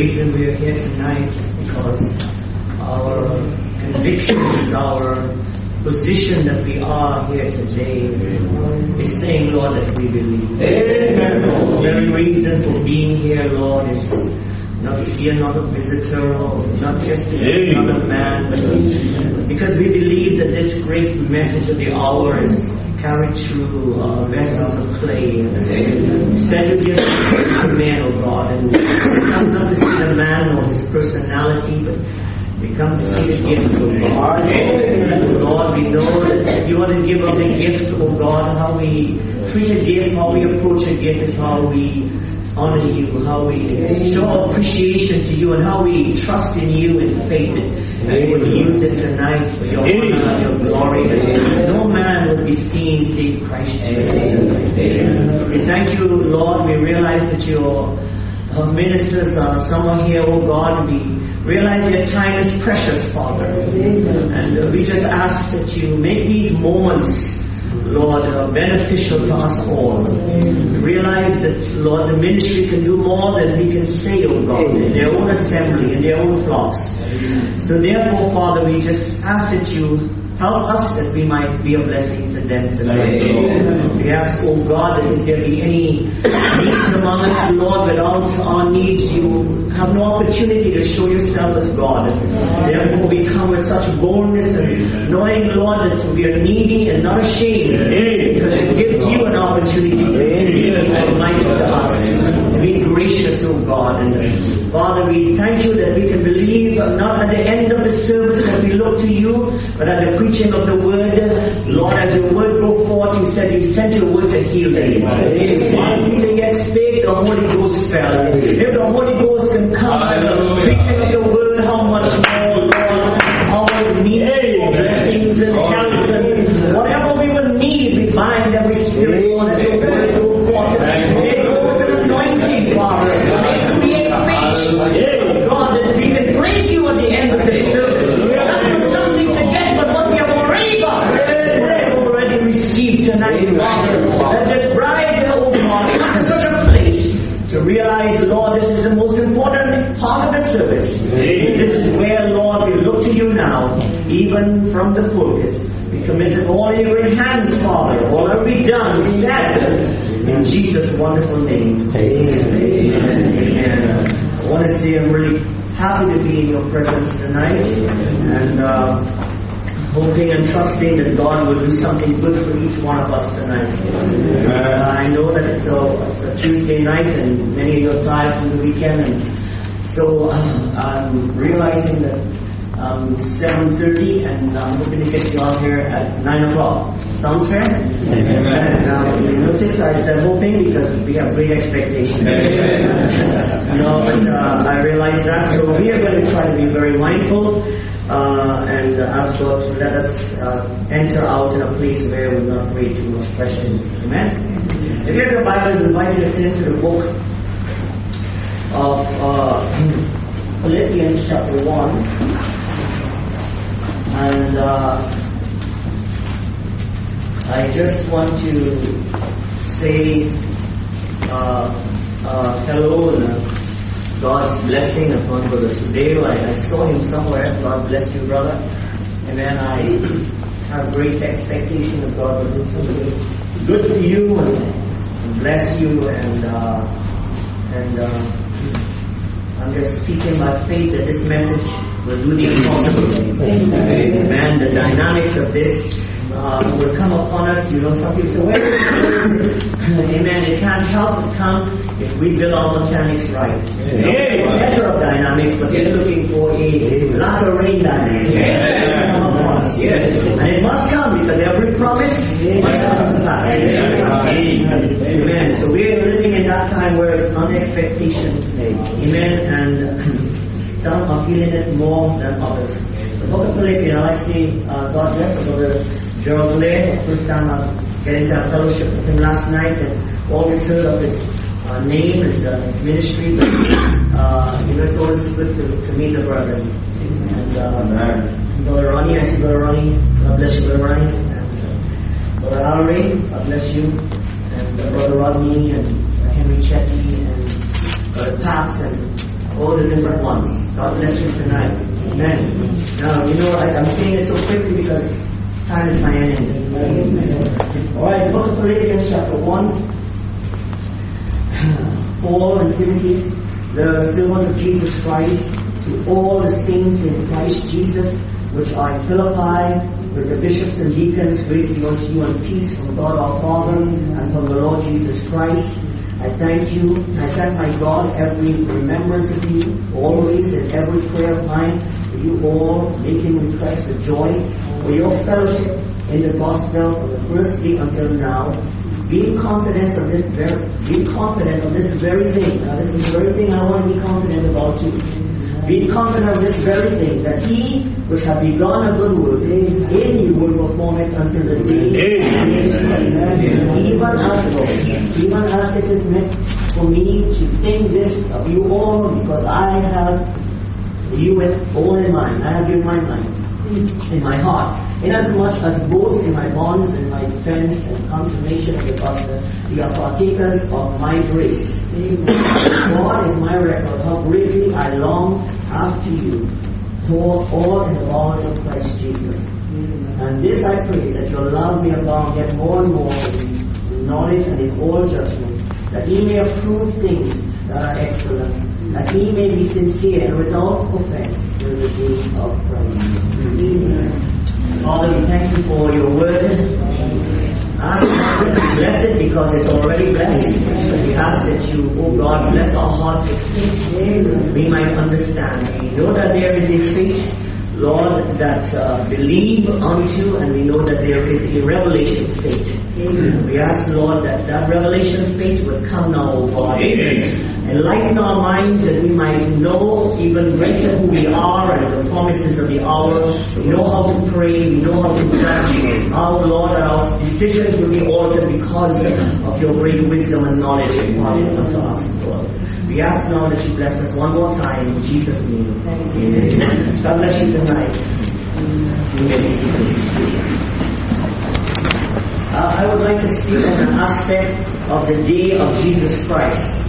reason we are here tonight is because our convictions, our position that we are here today is saying, Lord, that we believe. The very reason for being here, Lord, is not to see another visitor or not just to see another man, but because we believe that this great message of the hour is carried through vessels of clay. Instead of giving to man, O God, and we come not to see the man or his personality, but we come to see the gift of God. Lord, we know that you want to give us the gift, O God. How we treat a gift, how we approach a gift is how we honor you, how we show appreciation to you, and how we trust in you and faith that you will use it tonight for your honor and your glory. No man will be seen save Christ Jesus. We thank you, Lord. We realize that your ministers are somewhere here, oh God. We realize their time is precious, Father. And we just ask that you make these moments, Lord, beneficial to us all. We realize that, Lord, the ministry can do more than we can say, oh God, in their own assembly, in their own flocks. So therefore, Father, we just ask that you help us that we might be a blessing to them tonight. We ask, oh God, that if there be any needs among us, Lord, without our needs, you have no opportunity to show yourself as God. Therefore, we come with such boldness and knowing, Lord, that we are needy and not ashamed, because it gives you an opportunity to be almighty to us, to be gracious, oh God. And Father, we thank you that we can believe not at the end of the service that we look to you, but at the preaching of the word. Lord, as your word broke forth, you said you sent your word to heal them. While Peter yet spake, the Holy Ghost fell. If the Holy Ghost can come at the preaching of the word, how much more, Lord, how we need blessings and health and whatever we will need, we bind every spirit, Lord, as your word broke forth. May it go with an anointing, Father. May it create faith, God, that we can praise you at the end of the service. Not for something to get, but what we have already got. We have already received tonight, Father. Let this bride, oh God, come to such a place to realize, Lord, this is the most important part of the service. This is where, Lord, we look to you now, even from the pulpit. We commit it all in your hands, Father. All that we done, we said, in Jesus' wonderful name. Amen. I want to say I'm really happy to be in your presence tonight, and hoping and trusting that God will do something good for each one of us tonight. I know that it's a Tuesday night, and many of you are tired from the weekend, and so I'm realizing that 7:30, and I'm hoping to get you out here at 9 o'clock. Sounds fair? Amen. You notice I said hoping because we have great expectations. But I realize that. So we are going to try to be very mindful and ask God to let us enter out in a place where we're not create too much questions. Amen? If you have your Bible, I invite you to turn to the book of Philippians chapter 1. And I just want to say hello and God's blessing upon Brother Sudeo. I saw him somewhere. God bless you, brother. And then I have great expectation that God will do something good for you and bless you. And I'm just speaking by faith that this message will do the impossible. Amen. The dynamics of this will come upon us. You know, some people say, well, amen, it can't help but come if we build our mechanics right. Better of dynamics, but we're looking for a latter rain dynamic. And it must come because every promise must come to pass. Amen. So we're living in that time where it's not expectation. Amen. And some are feeling it more than others. The book of Philippians, I see God bless Brother Gerald Blair. First time I get into a fellowship with him last night, and always heard of his name and his ministry. But it's always good to meet the brethren. And Brother Ronnie, I see Brother Ronnie. God bless you, Brother Ronnie. And Brother Alray, God bless you. And Brother Rodney and Henry Chetty and Brother Pat and all the different ones. God bless you tonight. Amen. Now, I'm saying it so quickly because time is my enemy. Alright, book of Philippians chapter 1. Paul and Timothy, the servant of Jesus Christ, to all the saints in Christ Jesus, which are in Philippi, with the bishops and deacons, grace be unto you and peace from God our Father and from the Lord Jesus Christ. I thank you. I thank my God every remembrance of you, always in every prayer of mine, for you all, making request with joy for your fellowship in the gospel from the first day until now, being confident of this very thing. Now, this is the very thing I want to be confident about too. Being confident of this very thing, that he which hath begun a good work in you will perform it until the day of Jesus Christ. Even as it is meant for me to think this of you all, because I have you all in mind. I have you in my mind, in my heart. Inasmuch as both in my bonds and my defense and confirmation of the gospel, you are partakers of my grace. God is my record, how greatly I long after you, for all in the bowels of Christ Jesus. And this I pray, that your love may abound yet more and more in knowledge and in all judgment, that ye may approve things that are excellent, that ye may be sincere and without offense till the day of Christ. Amen. Father, we thank you for your word. Ask God to bless it because it's already blessed. We ask that you, oh God, bless our hearts with faith. We might understand. We know that there is a faith, Lord, that believe unto, and we know that there is a revelation faith. We ask, Lord, that revelation faith would come now, oh God. Enlighten our minds that we might know even greater who we are and the promises of the hour. We know how to pray, we know how to judge. Our Lord, our decisions will be altered because of your great wisdom and knowledge imparted unto us, Lord. We ask now that you bless us one more time in Jesus' name. Amen. God bless you tonight. I would like to speak on an aspect of the day of Jesus Christ.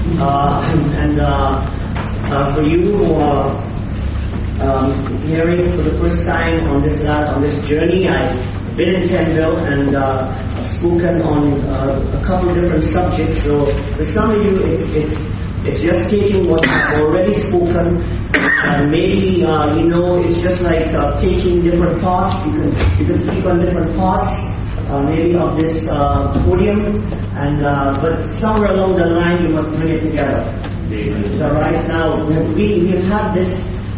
For you who are hearing for the first time on this journey, I've been in Kenville and I've spoken on a couple of different subjects. So for some of you, it's just taking what I've already spoken, and maybe it's just like taking different parts. You can speak on different parts. Maybe of this podium, but somewhere along the line you must bring it together. So right now we have this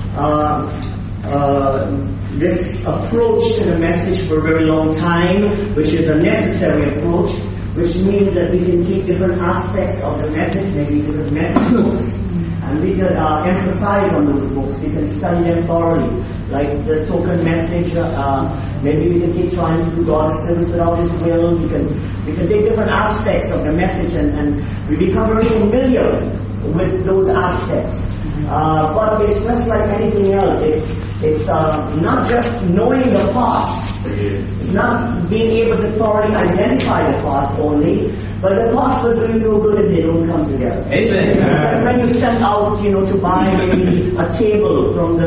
approach to the message for a very long time, which is a necessary approach, which means that we can take different aspects of the message, maybe different messages, and we can emphasize on those books. We can study them thoroughly. Like the token message, maybe we can keep trying to do God's service without His will. We can take different aspects of the message and we become very familiar with those aspects. But it's just like anything else. It's not just knowing the parts. It's not being able to thoroughly identify the parts only, but the parts will do you no good if they don't come together. Amen. When you send out, to buy maybe a table from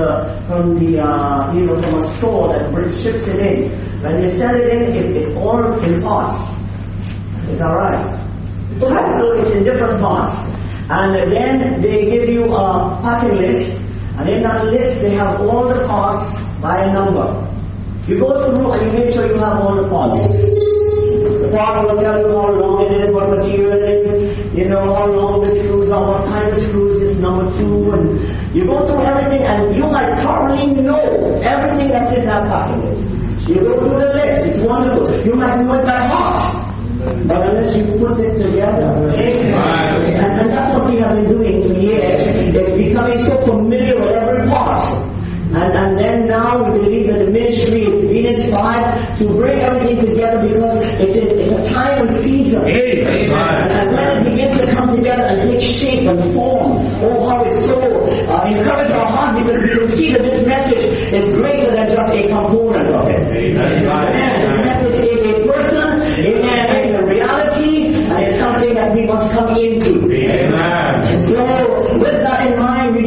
a store that ships it in, when they sell it in, it's all in parts. It's all right. So it's in different parts, and then they give you a packing list, and in that list they have all the parts by a number. You go through and you make sure you have all the parts. The part will tell you how long it is, what material it is, how long the screws are, what kind of screws is number 2, and you go through everything and you might thoroughly know everything that's in that packing list. You go through the list, it's wonderful. You might know it by heart, but unless you put it together, and that's what we have been doing here, is becoming so familiar with every part. And then now we believe that the ministry is being inspired to bring everything together because it's a time and season. And when it begins to come together and take shape and form, how it's so encourage our heart because we can see that this message is greater than just a component of it. Amen. The message is a person, amen, it's a reality, and it's something that we must come into. Amen. And so with that in mind, we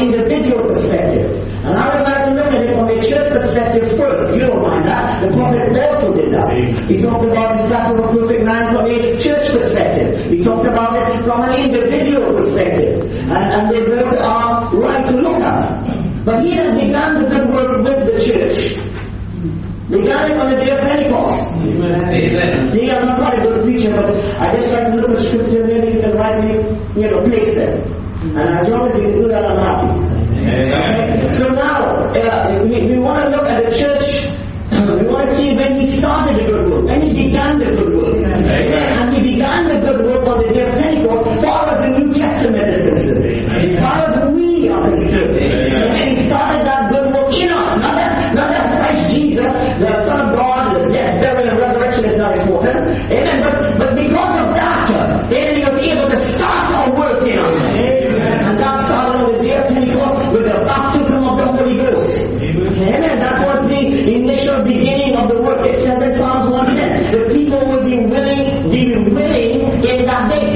individual perspective. And I would like to look at it from a church perspective first. You don't mind that. The prophet also did that. He talked about the statue of a perfect man from a church perspective. He talked about it from an individual perspective. And the words are right to look at. But he has begun the good work with the church. Began it on the day of Pentecost. Amen. See, I'm not quite a good preacher, but I just like to look at scripture and maybe you can write me, place there. And as long as you can do that, I'm happy. Okay? So now, we want to look at the church. We want to see when he started the good work, when he began the good work. And he began the good work on the day of Pentecost, far as the New Testament is concerned. Far as we are concerned. And he started that good work in us. Not that Christ Jesus, the Son of God, the death, burial, and resurrection is not important. Amen. But because of that, then he was able to start a work in us. And that started on the day of Pentecost with the baptism of the Holy Ghost. Amen. That was the initial beginning of the work. It says in Psalms 110, the people will be willing in that day.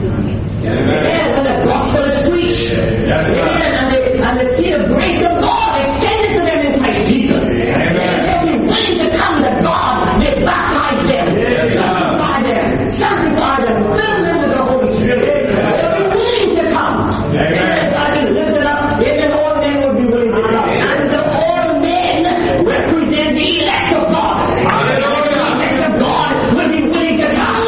Amen. When the gospel is preached. Amen. And they see the grace of God extended to them in Christ Jesus. Amen. They'll be willing to come to God. They baptize them. Sanctify them. Fill them with the Holy Spirit. They'll be willing to come. Amen. God is lifted up. Amen. All men will be willing to come. And all men represent the elect of God. Hallelujah. The elect of God will be willing to come.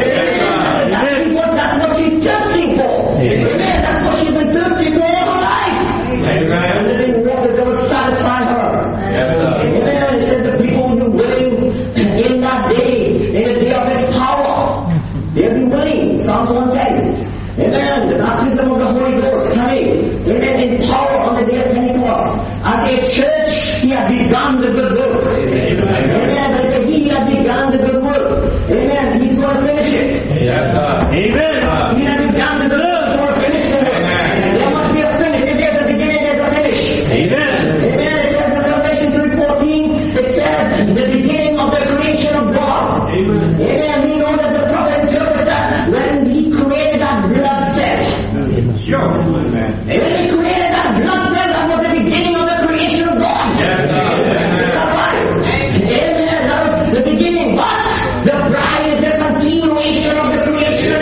That's what she's thirsting for. Amen. That's what she's been thirsting for all her life. Amen. And living waters that will satisfy her. Amen. It said the people will be willing in that day, in the day of His power. They'll be willing. Psalms 110. Amen. The baptism of the Holy Ghost coming. Amen. In power on the day of Pentecost. As a church, He has begun the good work. Amen. But He has begun the good work. Amen. He's going to finish it. Amen. He has begun the good work. He's going to finish the work. There must be a finish. If there's a beginning, there's a finish. Amen. Amen. It says in Revelation 3:14, it says the beginning of the creation of God. Amen. Amen. We know that the prophet interpreted that when he created that blood cell. Sure. Amen. When he created that blood cell, that was the beginning of the creation of God. Yes. Amen. That was the beginning. But the bride is the continuation of the creation.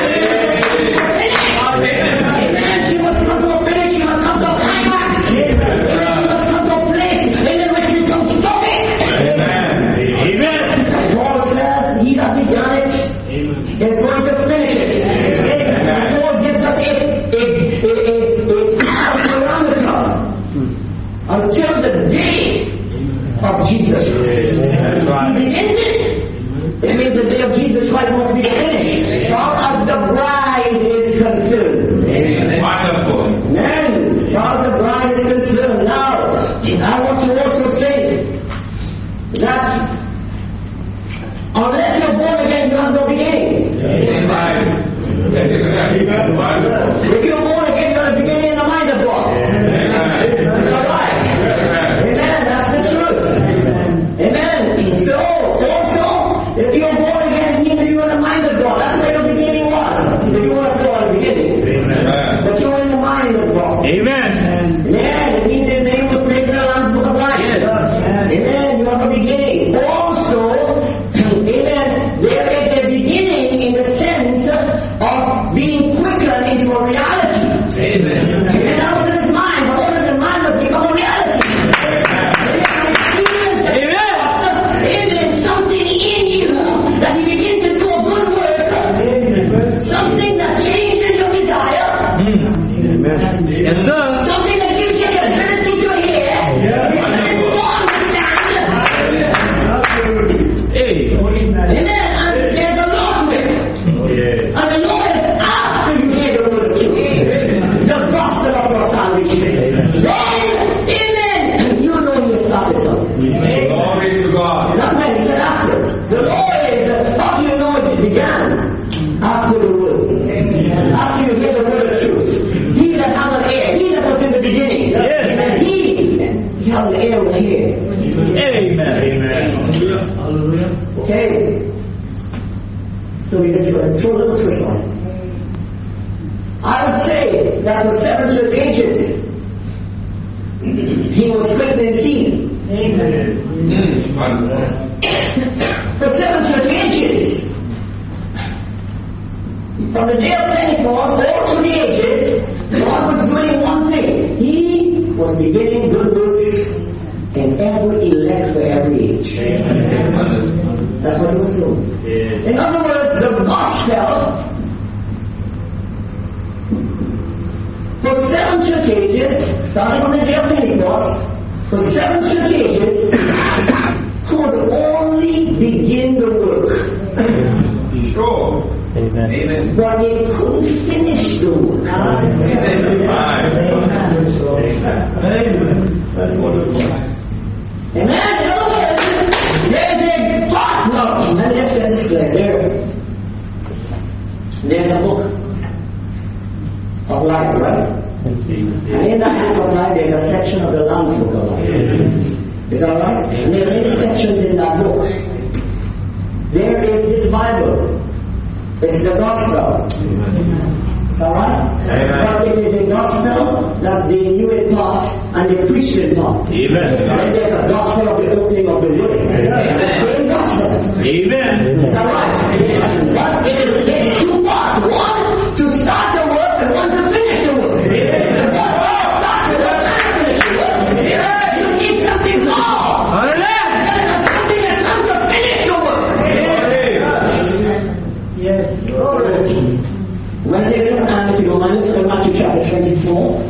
Amen. She must come to a finish. She must come to a climax. She must come to a place in which we come stop it. Amen. Paul says He that began it is going to finish it. Amen. Paul gives us a parameter until the day of Jesus Christ. He begins it. It means the day of Jesus Christ must be finished. Far as the bride is concerned. Wonderful. Amen. Far as the bride is concerned. Now, I want to also say that unless you're born again, you have no beginning. If you're born again, you're the beginning in the mind of God. That's all right. Amen. That's the truth. Amen. So, also, if you're born again, it means you're in the mind of God. That's where the beginning was. If you want to go at the beginning. But you're in the mind of God. Amen. Amen. It means His name was placed in the Lamb's Book of Life. Amen. You have a beginning. Also, amen, there is a beginning in the sense of being quickened into a reality. Amen. Amen. That was in His mind, but what is in mind will become a reality. Amen. Something in you that He begins to do a good work. Something that changes your desire. Amen. Yes, sir. Something that gives you the ability to hear. And to understand. Amen. And there's a Lord with it. And the Lord is after you hear the word of truth. The gospel of your salvation. Then, amen, you know you started something. Glory to God. That's why He said after. The Lord is, how do you know it began? After the word. After you hear the word of truth. He that has an ear, He that was in the beginning. Amen. He has an ear with here. Amen. Hallelujah. Okay. So we just went through a little twist line. I would say that the 7 church ages beginning good works in every elect for every age. That's what he was doing. In other words, the gospel for 7 church ages, starting on the day of Pentecost, for 7 church ages, could only begin the work. Sure. Amen. But they couldn't finish the work. Amen. That's wonderful. Amen. There's a partner. And let's get this clear. There's a book of life, right? And in the book of life, there's a section of the Lamb's Book of Life. Is that right? And there are many sections in that book. There is this Bible. It's the gospel. Is that right? But it is a gospel that they knew in part and they preached in part. Amen. Then there's a gospel of the opening of the way. Same gospel. Amen. Is that right? But it is 2 parts. One to start the work and one to finish the work. Start the work and finish the work. You need something more. Something that comes to finish the work. Yes. When they come down, if you don't mind, let's go to Matthew chapter 24.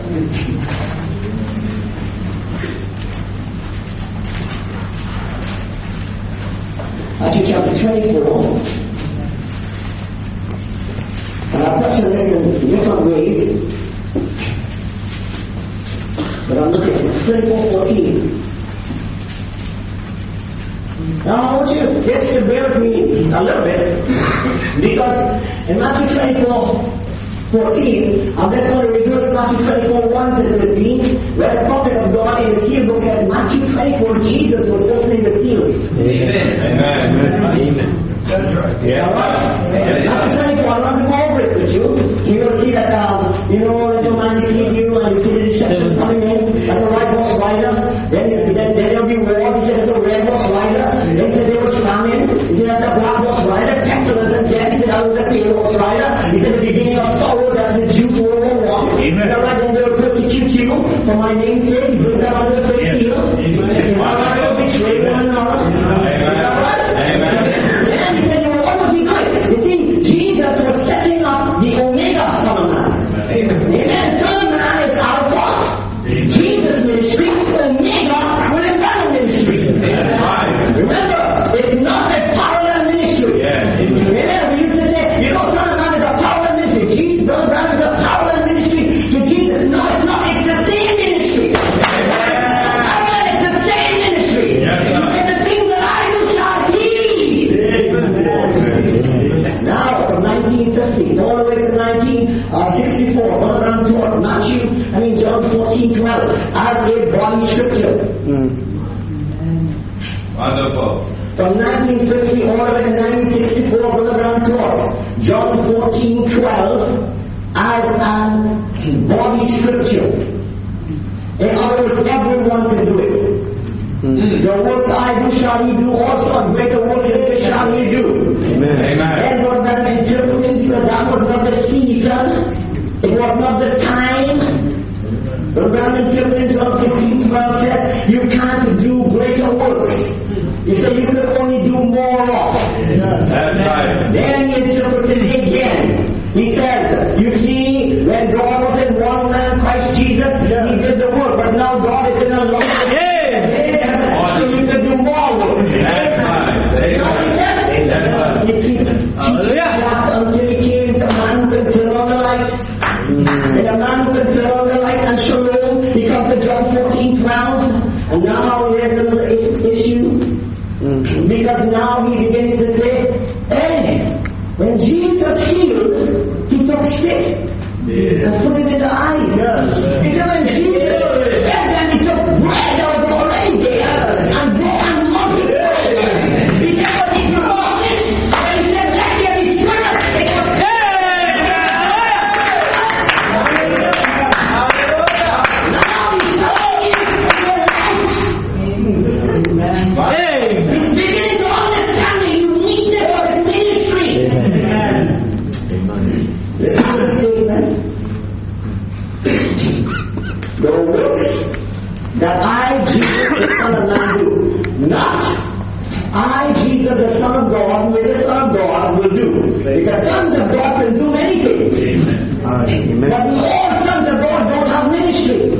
Matthew chapter 24. And I've touched on this in different ways. But I'm looking at 24:14. Now I want you just to bear with me a little bit, because in Matthew 24:14, I'm just going to reverse Matthew 24:1 to 13, where the prophet of God in the seal book said, Matthew 24, Jesus was opening the seals. Amen. Amen. That's right. Yeah. Matthew 24, I want to go over it with you. You will see that, little man lead you and you see the deception coming in as a white horse rider. Then there will be war. He said it's a red horse rider. Then he said there was famine. He said that's a black horse rider. Pestilence and death. He said that was a pale horse rider. He said the beginning of sorrows, that was the Jews who were war. Amen. Right, then they will persecute you for my name's sake. He brings that under the first seal. Amen. Betray one another. Amen. You see, Jesus was setting up the Omega Son of Man. Amen. Son of Man is our boss. Jesus' ministry, Omega, will empower ministry. Remember, it's not a parallel ministry. Amen. We used to say, Son of Man is a parallel ministry. Jesus, Son of Man is a parallel ministry to Jesus. No, it's not. It's the same ministry. It's the same ministry. And the things that I do shall he. Now, from 1950 all the way to 1964, Brother Branham taught John 14:12 as a body scripture. Wonderful. From 1950 all the way to 1964, Brother Branham taught John 14:12 as a body scripture. In other words, everyone can do it. The works I do shall ye do also, greater works than this shall ye do. Amen. And what that interprets, because that was not the season, it was not the time. The Brahmin interprets of 15:12 says, you can't do greater works. He said you can only do more of. That's right. Then he interprets it again. He says, you see, when God was in one man, Christ Jesus, he did the work, but now God is in a lot of so you can do more work. That's right. He keeps until he came to man who can turn on the light. And a man who can turn on the light and shalom, he comes to John 14:12. And now there's another issue. Because now he begins to say, hey, when Jesus healed, he took stick and put it in the eyes. Because when Jesus fed them, he took bread out of already there and broke and multiplied. He said, but if you want it, and he said, let there be spirit. It was now he's telling you the light. He's beginning to understand the uniqueness of his ministry. Listen to the statement. The works that I, Jesus, the Son of Man, do. Not I, Jesus, the Son of God, who is the Son of God, will do. Because sons of God can do many things. But all sons of God don't have ministry.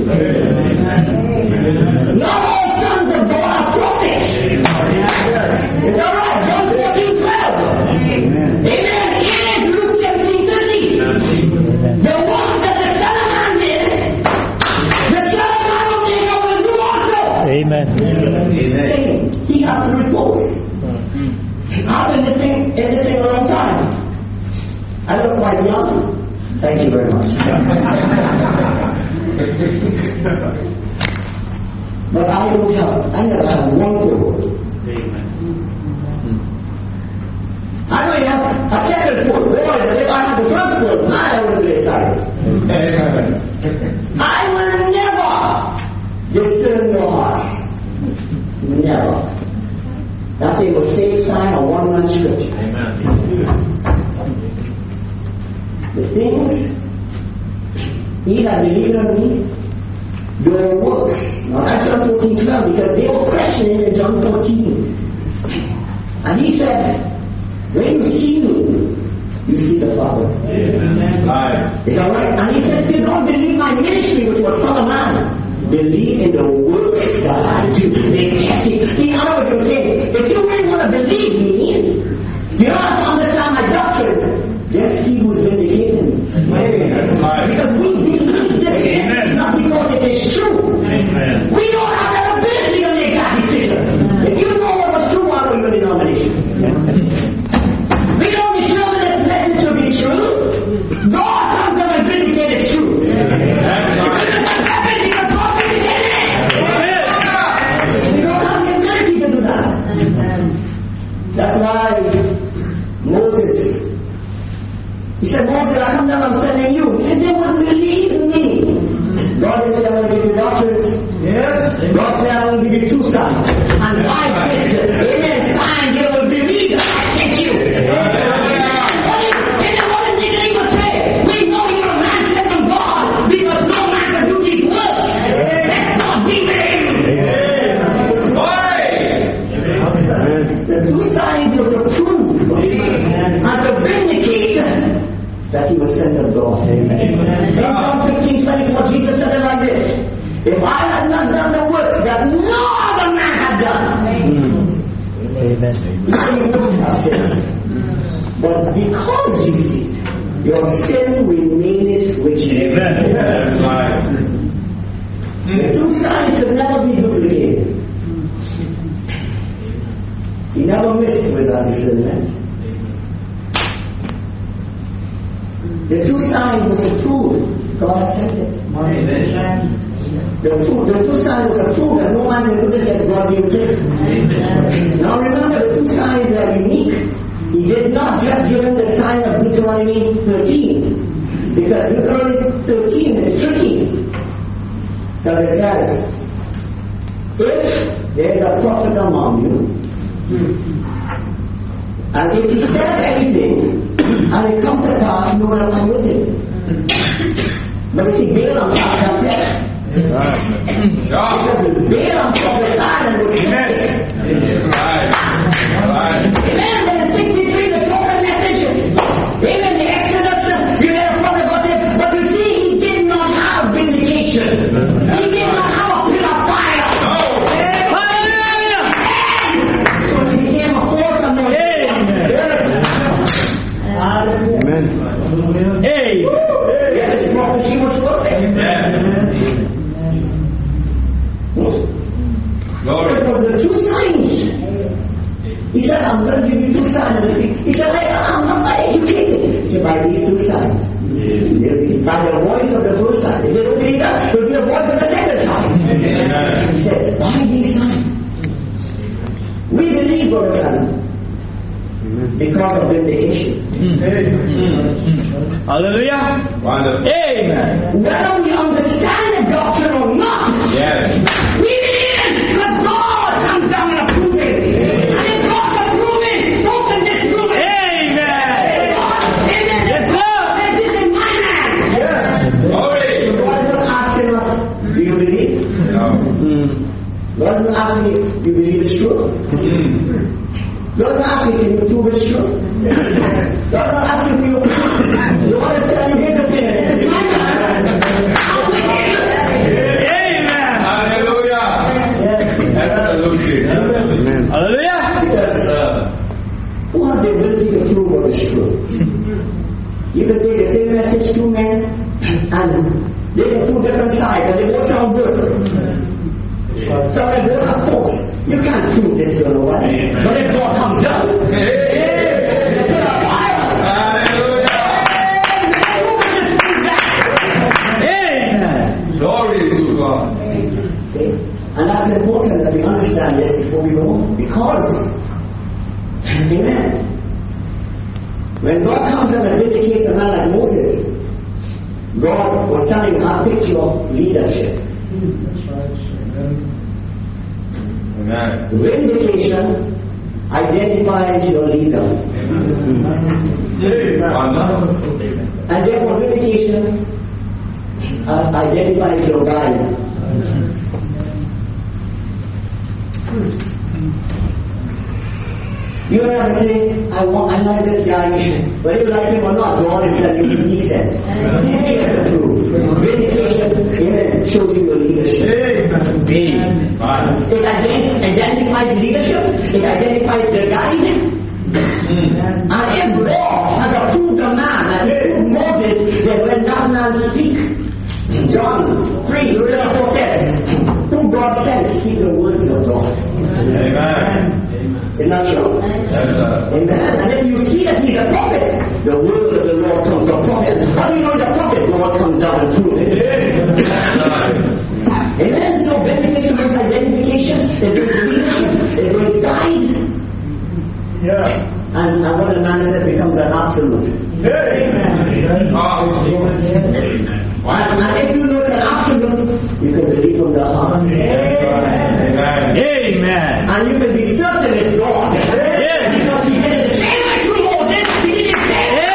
Not all sons of God are prophets. Is that right? John 14:12. Amen. Amen. Luke 17:30. The works that the Son of Man did, the Son of Man will do also. Amen. Saying, he has to repose. I've been in this thing a long time. I look quite young. Thank you very much. But I never have one foot. I don't have a second foot. Boy, if I had the first foot, I would be excited. I will never disturb your heart. Never. That thing was safe sign of one-man scripture. The things he that believed on me, your works. Now that's John 14:12, because they were questioning in John 14. And he said, when you see me, you see the Father. Is that right? And he said, you don't believe my ministry, which was Son of Man. Believe in the works that I do. In other words, you're saying, if you really want to believe me, you don't have to understand my doctrine. Just see who's vindicating me. Because we believe this, not because it is true. Amen. We don't have that ability to make that decision. If you know what was true, why are you in the denomination? We don't determine this message to be true. God comes down and vindicate it's true. That's why Moses, he said, Moses, I come down, I'm sending you. He said, they wouldn't believe me. God said, I'm going to give you doctrines. Yes. God said, I'm going to give you 2 signs. And by this, amen, sign, they will believe that I sent you. What did Nicodemus say? We know you're a man sent from God, because no man can do these works. Let's not be there. The 2 signs were to prove and to vindicate that he was sent of God. In John 15:24, Jesus said it like this: if I had not done the works that no other man had done, you wouldn't have sinned. But because you see, your sin remaineth with you. The 2 signs could never be duplicated. He never missed with that discernment. The 2 signs was to prove God sent it. The 2 signs was to prove that no man can do this as God will do. Now remember, the 2 signs are unique. He did not just give him the sign of Deuteronomy 13. Because Deuteronomy 13 is tricky. Because it says, if there is a prophet among you, and if he says anything, and it comes to pass, no one will come with him. But you see, Balaam passed that. Because Balaam prophesied and was connected. Amen. When in 63, the Torah message, even the Exodus, you had a prophet about it, but you see, he did not have vindication. He did not have a pillar of fire. Amen. Hey! Yes, his prophecy was perfect. Glory. It was the 2 signs. He said, I'm going to give you 2 signs. He said, I'm not educated. He said, by these 2 signs. By the voice of the first sign. If they don't believe that, there will be a voice of the second sign. He said, why these signs? We believe, Brother Cannon, because of vindication. Hallelujah. Wonderful. Amen. Whether we understand the doctrine or not, Yes. we believe it because God comes down and approves it. And if God approves it, who can disprove it? Amen. Amen. Yes, sir. This is in my hand. Glory. God is not asking us, do you believe? No. ask me, do you believe it's true? God ask me, can you prove it's true? God ask you, you want to tell you his opinion. Amen. Hallelujah. Absolutely. Hallelujah. Because who has the ability to prove what is true? You can take the same message to men and they have two different sides and they both sound good. So they both have force. You can't prove this to nobody. But if God comes down, Glory to God. see? And that's important that we understand this before we go on. Because, amen, when God comes and vindicates a man like Moses, God was telling him, I picked your leadership. Amen. Vindication identifies your leader. And therefore vindication identifies your guide. You don't have to say, I like this guy, whether you like him or not, God is telling you he said. Vindication, amen, shows you your leadership. It identifies leadership, it identifies the guide. And if God has approved a man and approved Moses, then when that man speaks, John 3, said, who God sent speak the words of God. Amen. Isn't that true? Amen. And then you see that he's a prophet. The word of the Lord comes to a prophet. How do you know the prophet? God comes down and proves it. Amen. So vindication brings identification, it brings leadership, it brings guide. And what the man says becomes an absolute. And if you know an absolute, you can believe from the heart. Amen. And you can be certain it's God. Because he did it the same way through Moses. He did it the same way.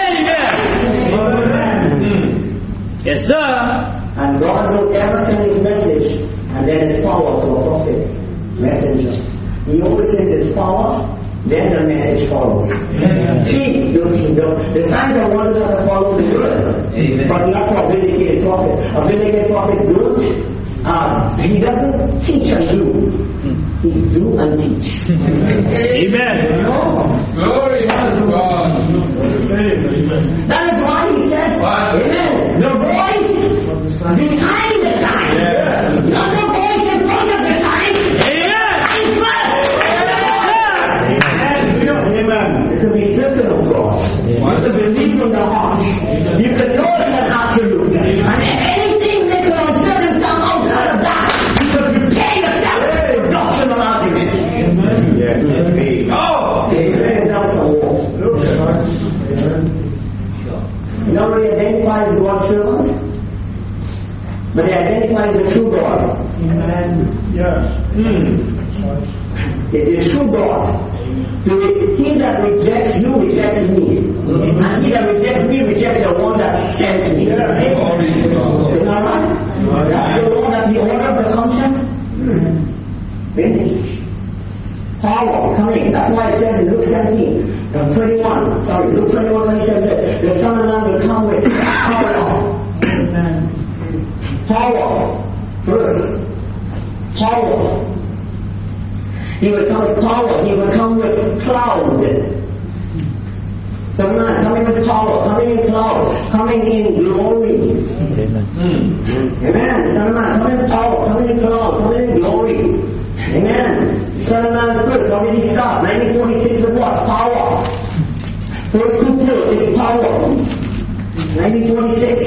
Yes, sir. And God will ever send his message, and there is power to a prophet, messenger. He always sends his power, then the message follows. See, the signs and wonders are to follow the word. But not for a vindicated prophet. A vindicated prophet he doesn't teach and do. He do and teach. Amen. Glory to God. That is why he says, amen, the voice behind the sign. Not the voice in front of the sign. Amen. You can be certain of God. You can believe from the heart. You can know it's an absolute. And anything that can uncertain stuff outside of that, you can prepare yourself for doctrinal arguments. Amen. Oh! Amen. That's a war. You know what he identifies God's servant? But he identifies the true God. Amen. Yes. It is true God. He that rejects you rejects me. And he that rejects me rejects the one that sent me. Isn't that right? That's the one that he ordered to come here. Finished. Power coming. That's why it says in Luke 17, Luke 21 when he says that the Son of Man will come with power. Power. First. Power. He will come with power. He will come with cloud. Son of Man coming with power, coming in cloud, coming in glory. Amen. Son of Man coming in power, coming in cloud, coming in glory. Amen. Son of Man first. How did he start? 1946 with what? Power. First couplet is power. 1946.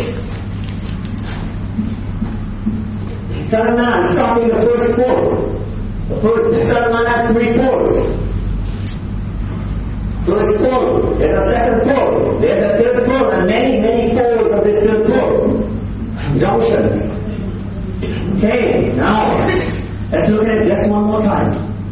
Son of Man starting the first four. The Son of Man has 3 poles. First pole, there's a second pole, there's a third pole, and many poles of this third pole. Junctions. Okay, now, let's look at it just one more time.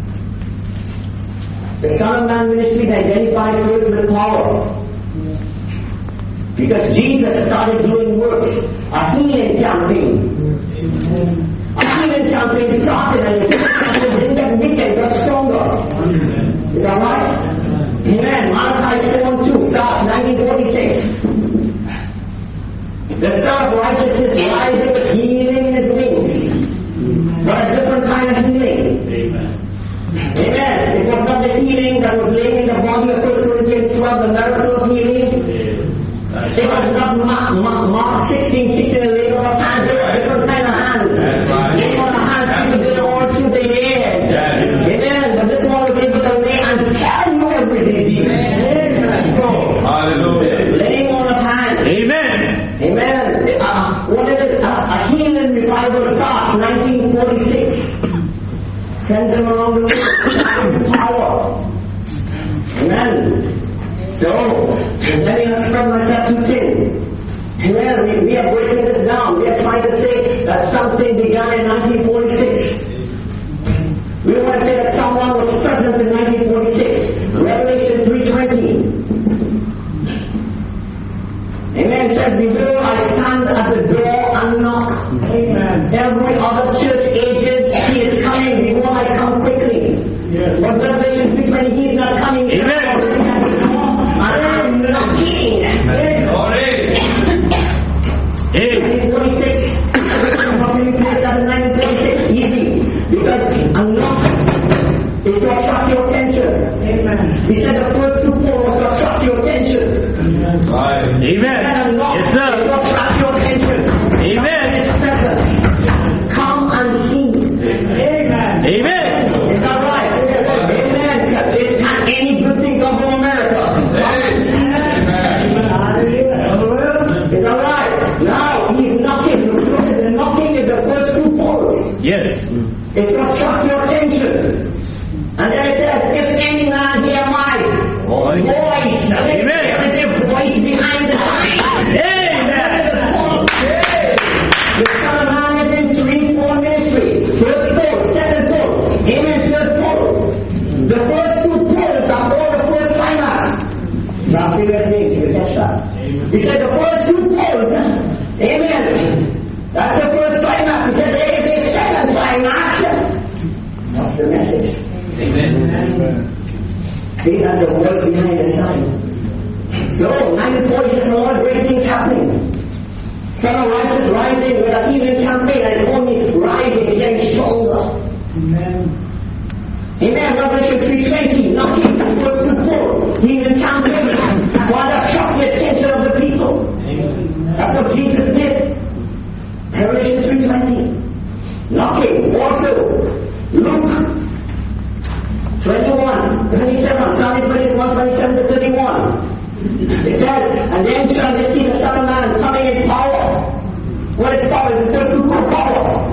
The Son of Man ministry is identified first with power. Because Jesus started doing works, a healing campaign. A healing campaign started and the campaign didn't get Pentecost, 1946. Sends them around the world. Power. Amen. So, let me express myself to Tim. Well, we are breaking this down. We are trying to say that something began in 1946. We want to say that someone was present in 1946. Revelation 3:20. Amen. It says, behold, I stand at the door and knock. Amen. Every other church ages, he is coming. Behold, I come quickly. Yes. But Revelation 3:20, he is not coming. Amen. I'm knocking. Hey. 1946. How can you place that in 1946? Easy. Because a knock is to attract your attention. Amen. He said the first two was to attract your attention. Amen. Yes, sir. Is to attract your attention. Amen. His presence. Come and see. Amen. Amen. Is that right? Amen. Can any good thing come from America? Is that right? Now he's knocking. The knocking is the first two poles. Yes. It's to attract your attention. And then it says, if any man hear my voice. Amen. There is a voice behind the sign. Amen. The Son of Man is in 3-4 ministry. First pole, second pole. Amen. Third pole. The first two poles are all the first climax. Now see what it means. You can catch that. He said the first two poles. Amen. That's the first climax. He said there is a second climax. That's the message. Amen. See, that's the voice behind the sign. So, 1946, a lot of great things happening. Son of Righteous rising with an even campaign and only rising, getting stronger. Amen. Amen. Revelation 3:20, knocking the first two poles. He even campaign while to attract the attention of the people. Amen. That's what Jesus did. Revelation 3:20. Knocking. Also, Luke 21, 27, starting 21, 27 to 31. It says, and then shall they see the Son of Man coming in power. What is power? It's the first two called power.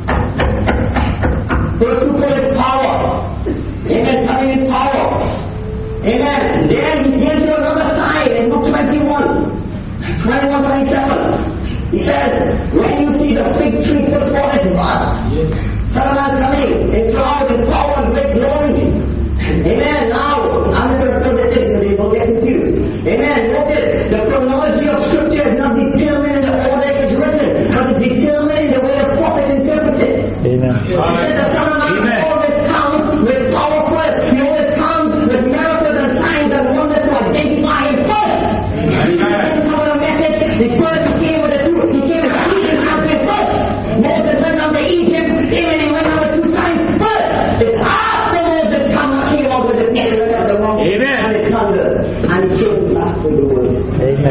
First two called is power. Amen. Coming in power. Amen. And then he gives you another sign in Luke 21, 27. He says, when you see the fig tree put forth its bud, Son of Man coming in cloud and power and great glory. Amen. Now, I'm going to put this so people get confused. Amen. Notice, the chronology of Scripture is not determined in the order it is written, but it's determined in the way the prophet interpreted. Amen. He said the Son of Man always comes with power first. He always comes with miracles and signs and wonders to identify him first. He didn't come with a message. The first he came with the truth. He came with a teaching outfit first. Moses went down to Egypt. Amen. He went down with two signs first. It's after Moses came out with the terror of the wrong and the thunder. And he came back to the world. Amen.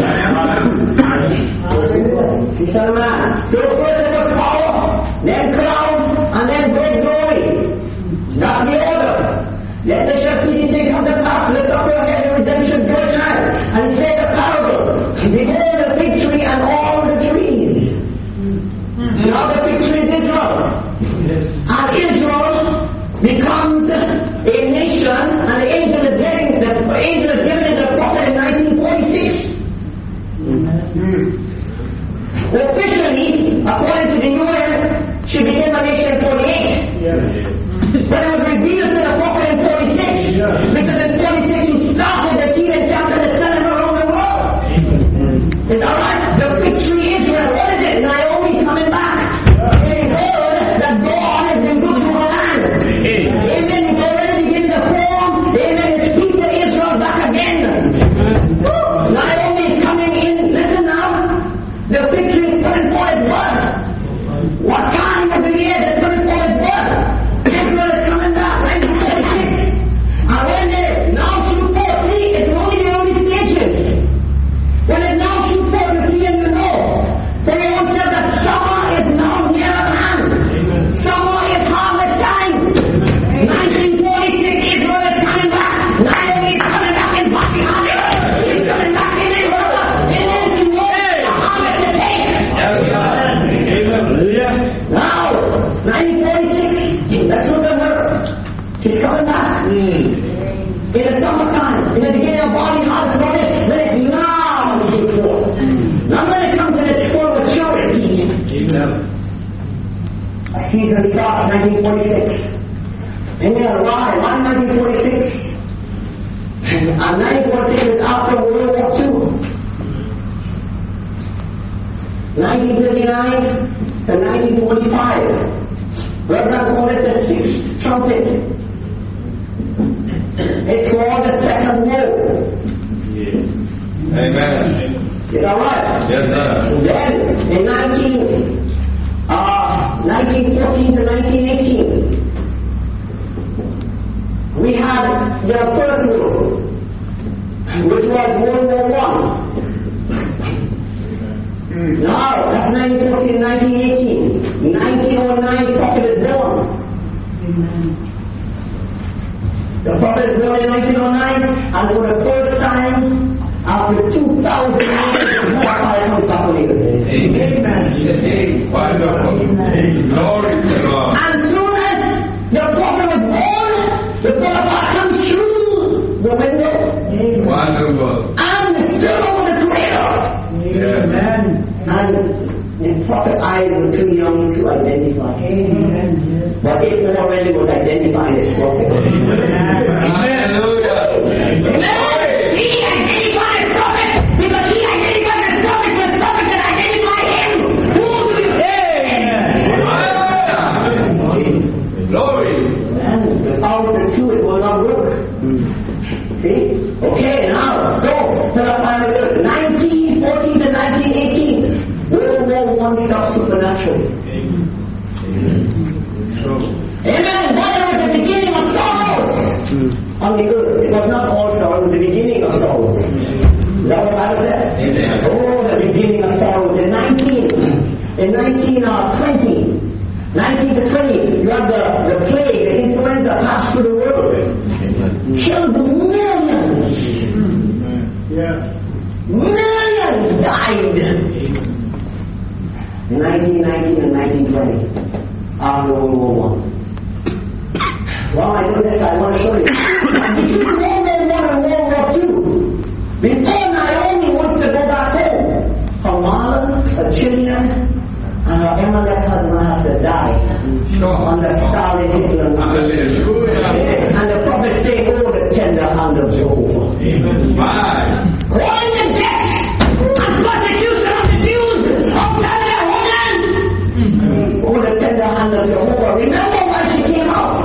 See, Son of Man. So first it was power, then cloud, and then great glory. That's the order. Let the shepherd thing come to pass. Lift up your head, the redemption draw nigh. And say the parable. Behold the fig tree and all the trees. Now the fig tree is Israel. And Israel becomes a nation, and the angel is given the prophet in 1946. Officially, according to the UN, she became a nation in 48. But it was revealed to the prophet in 46. Because in 46 he started the king and chapter the sun around the world. 1946, let's look at her. She's coming back. In the summertime, in the beginning of body harvest, let it now she forth. Not when it comes in its full maturity. A season starts 1946. Amen. Why? Why 1946? 1946 is after World War II. 1939 to 1945. Reverend called it the sixth trumpet. It's called the second war. Amen. Is that right? Yes, sir. Then, in 1914 to 1918, we had the first war, which was World War I. Now, that's 1914 1918. 1909, prophet is born. The prophet is born in 1909, and for the first time, after 2,000 years, Messiah comes back on earth. Amen. Wonderful. Glory to God. And soon as the prophet was born, the prophet comes through the window. Wonderful. And stood over the cradle. Amen. And the prophet's eyes were too young to identify. Amen. But it already was identifying as prophet. Hallelujah. Amen. He identified as prophet because he identified as prophet when prophet can identify him. Who do you say? Glory. And without the two, it will not work. See? Okay, now, so, 1914 to 1918, World War I stuff supernatural. Amen. What was the beginning of sorrows on the earth? It was not all sorrows, it was the beginning of sorrows. Is that what the Bible said? Amen. Oh, the beginning of sorrows. In 1920, 19 to 20, you have the plague, the influenza passed through the world. Killed millions. Millions died. In 1919 and 1920, after World War I. Well, I know this, I want to show you. Between World War I and World War II, before Naomi wants to go back home, her mother, her children, and her MLS husband have to die under Stalin, Hitler, Hallelujah. and the prophet say, oh, the tender hand of Jehovah. Amen. Calling the death and persecution of the Jews outside their homeland. Oh, the tender hand of Jehovah. Remember why she came out?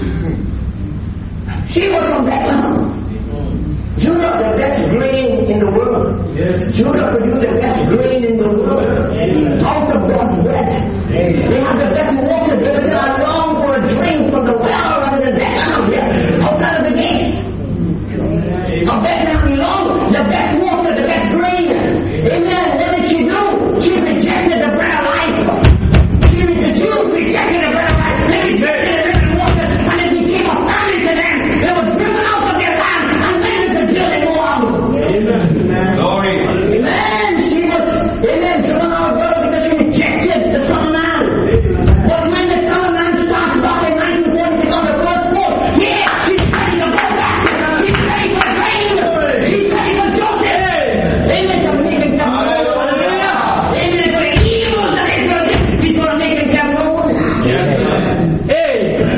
She was from Bethlehem. Judah, the best grain in the world. Yes. Judah produced the best grain in the world. House of God's bread. They have the best water. They said, I long for a drink from the well rather than Bethlehem here, outside of the gates. Of Bethlehem belong the best water, the best grain. Amen. What did she do? She rejected the bread of life. The Jews rejected the bread of life. They rejected the living water, and it became a famine to them. They were driven out of their land and went into Judah and Moab. Glory. Amen. She was, amen, driven out of God because she rejected the Son of Man. But when the Son of Man starts back in 1946 on the first floor, yeah, she's ready to go back. She's ready for grain. She's ready for Joseph. Amen. To make himself known. Amen. To the evils that Israel did, he's going to make himself known. Hey.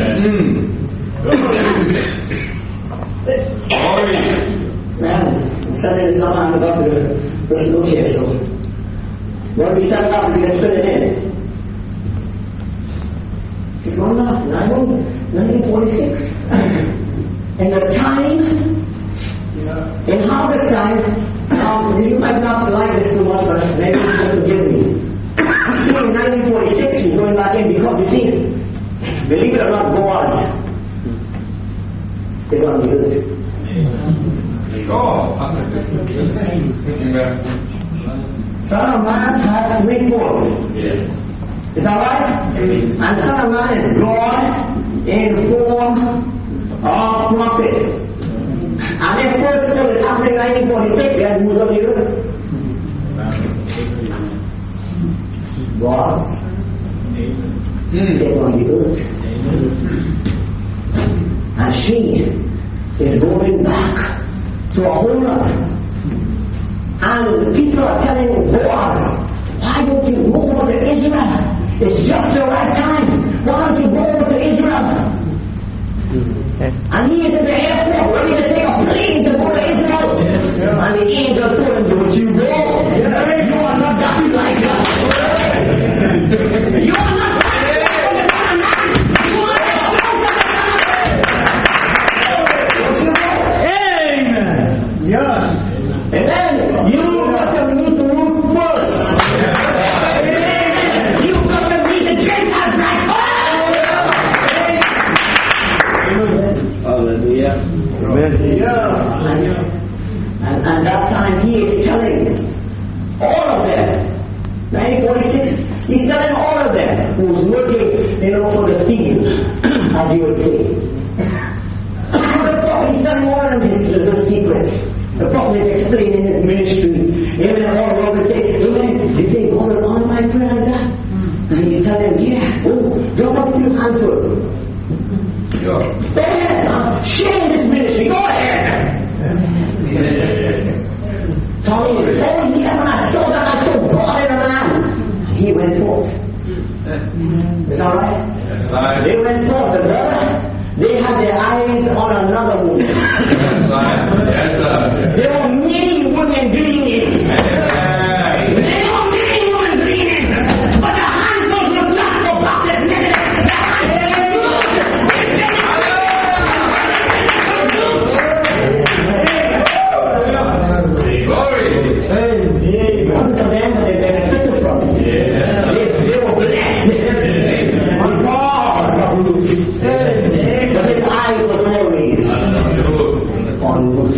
Glory. Man, I'm studying this now. I'm about to look here. So, when we start out, we just put it in. It's going on. 1946. And the time, in harvest time, now you might not like this too much, but maybe you can forgive me. See, in 1946, he's going back in because you see, believe it or not, Boaz is on the earth. God. Amen. Son of Man has reports. Yes. Is that right? And Son of Man is God in form of prophet. And if first of all is happening in 1946, then who's on the earth? God. It's on the earth. And she is going back to a whole lot. And people are telling Boaz, why don't you go over to Israel? It's just the right time. Why don't you go over to Israel? And he is in the airport ready to take a plane to go to Israel. And the angel told him, don't you go? You are not that like us. You are not and then you got to meet the Ruth first. You got to meet the Gentiles like Hallelujah. And that time he is telling all of them, 1946, he's telling all of them who's working, for the field, as you would say. He's telling all of them the secrets. The prophet is explaining his ministry. Amen. All over the day. Amen. You think, on my prayer like that? And he's telling them, drop up your hand for it. Go ahead. Share this ministry. Go ahead. Tommy, he when I saw that, I saw God in a man. He went forth. Is that right? That's right. They went forth, the brother. They had their eyes on another woman. That's right. Yes, sir. There were many women gleaning. There were many women gleaning. But the handful was not so about that minute. Glory. It wasn't the men that they benefited from it. They were blessed. On bars of Ruth. But his eye was always on Ruth.